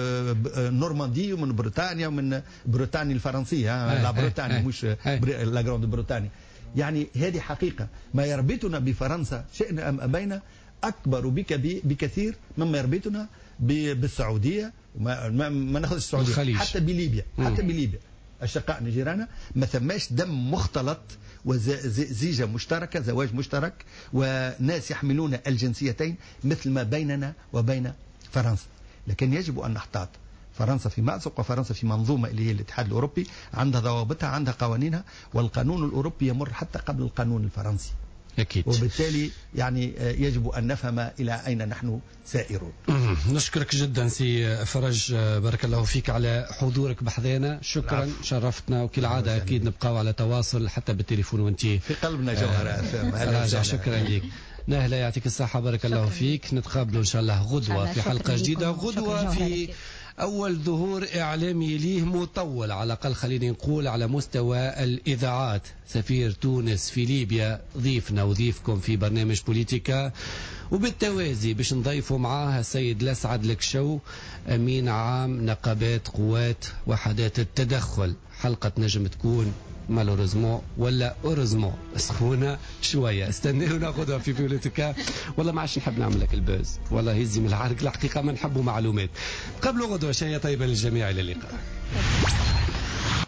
نورماندي ومن بريطانيا ومن بريطانيا الفرنسية، لا بريطانيا مش لا جراند بريطانيا. يعني هذه حقيقة، ما يربطنا بفرنسا شئنا أم أبينا أكبر بك بكثير مما يربطنا بالسعودية. ما, ما, ما ناخذ السعودية الخليج. حتى بليبيا حتى بليبيا أشقاء نجيرانا ما ثماش دم مختلط وزيجة مشتركة، زواج مشترك، وناس يحملون الجنسيتين مثل ما بيننا وبين فرنسا. لكن يجب أن نحتاط. فرنسا في مأزق، وفرنسا في منظومة اللي هي الاتحاد الأوروبي، عندها ضوابطها عندها قوانينها، والقانون الأوروبي يمر حتى قبل القانون الفرنسي. أكيد. وبالتالي يعني يجب أن نفهم إلى أين نحن سائرون. نشكرك جدا سي فرج، بارك الله فيك على حضورك بحذانا، شكرا. العفو. شرفتنا، وكالعادة أكيد نبقاو على تواصل حتى بالتليفون وانت في قلبنا جوهرة. راجع. شكرا لك نهلة، يعطيك الصحة، بارك الله فيك. نتقابلوا إن شاء الله غدوة في حلقة جديدة، غدوة في أول ظهور إعلامي ليه مطول على الأقل خلينا نقول على مستوى الإذاعات. سفير تونس في ليبيا ضيفنا وضيفكم في برنامج بوليتيكا، وبالتوازي باش نضيفوا معاه السيد الأسعد الكشو أمين عام نقابات قوات وحدات التدخل. حلقة نجم تكون مالوريزمون ولا اوريزمون سخونه شويه. استنونا غدوه في بوليتيكا. والله ما عادش نحب نعمل لك البوز، والله يزي من العرق، الحقيقه ما نحبوا معلومات. قبل غدوه شيء طيبه للجميع، الى اللقاء.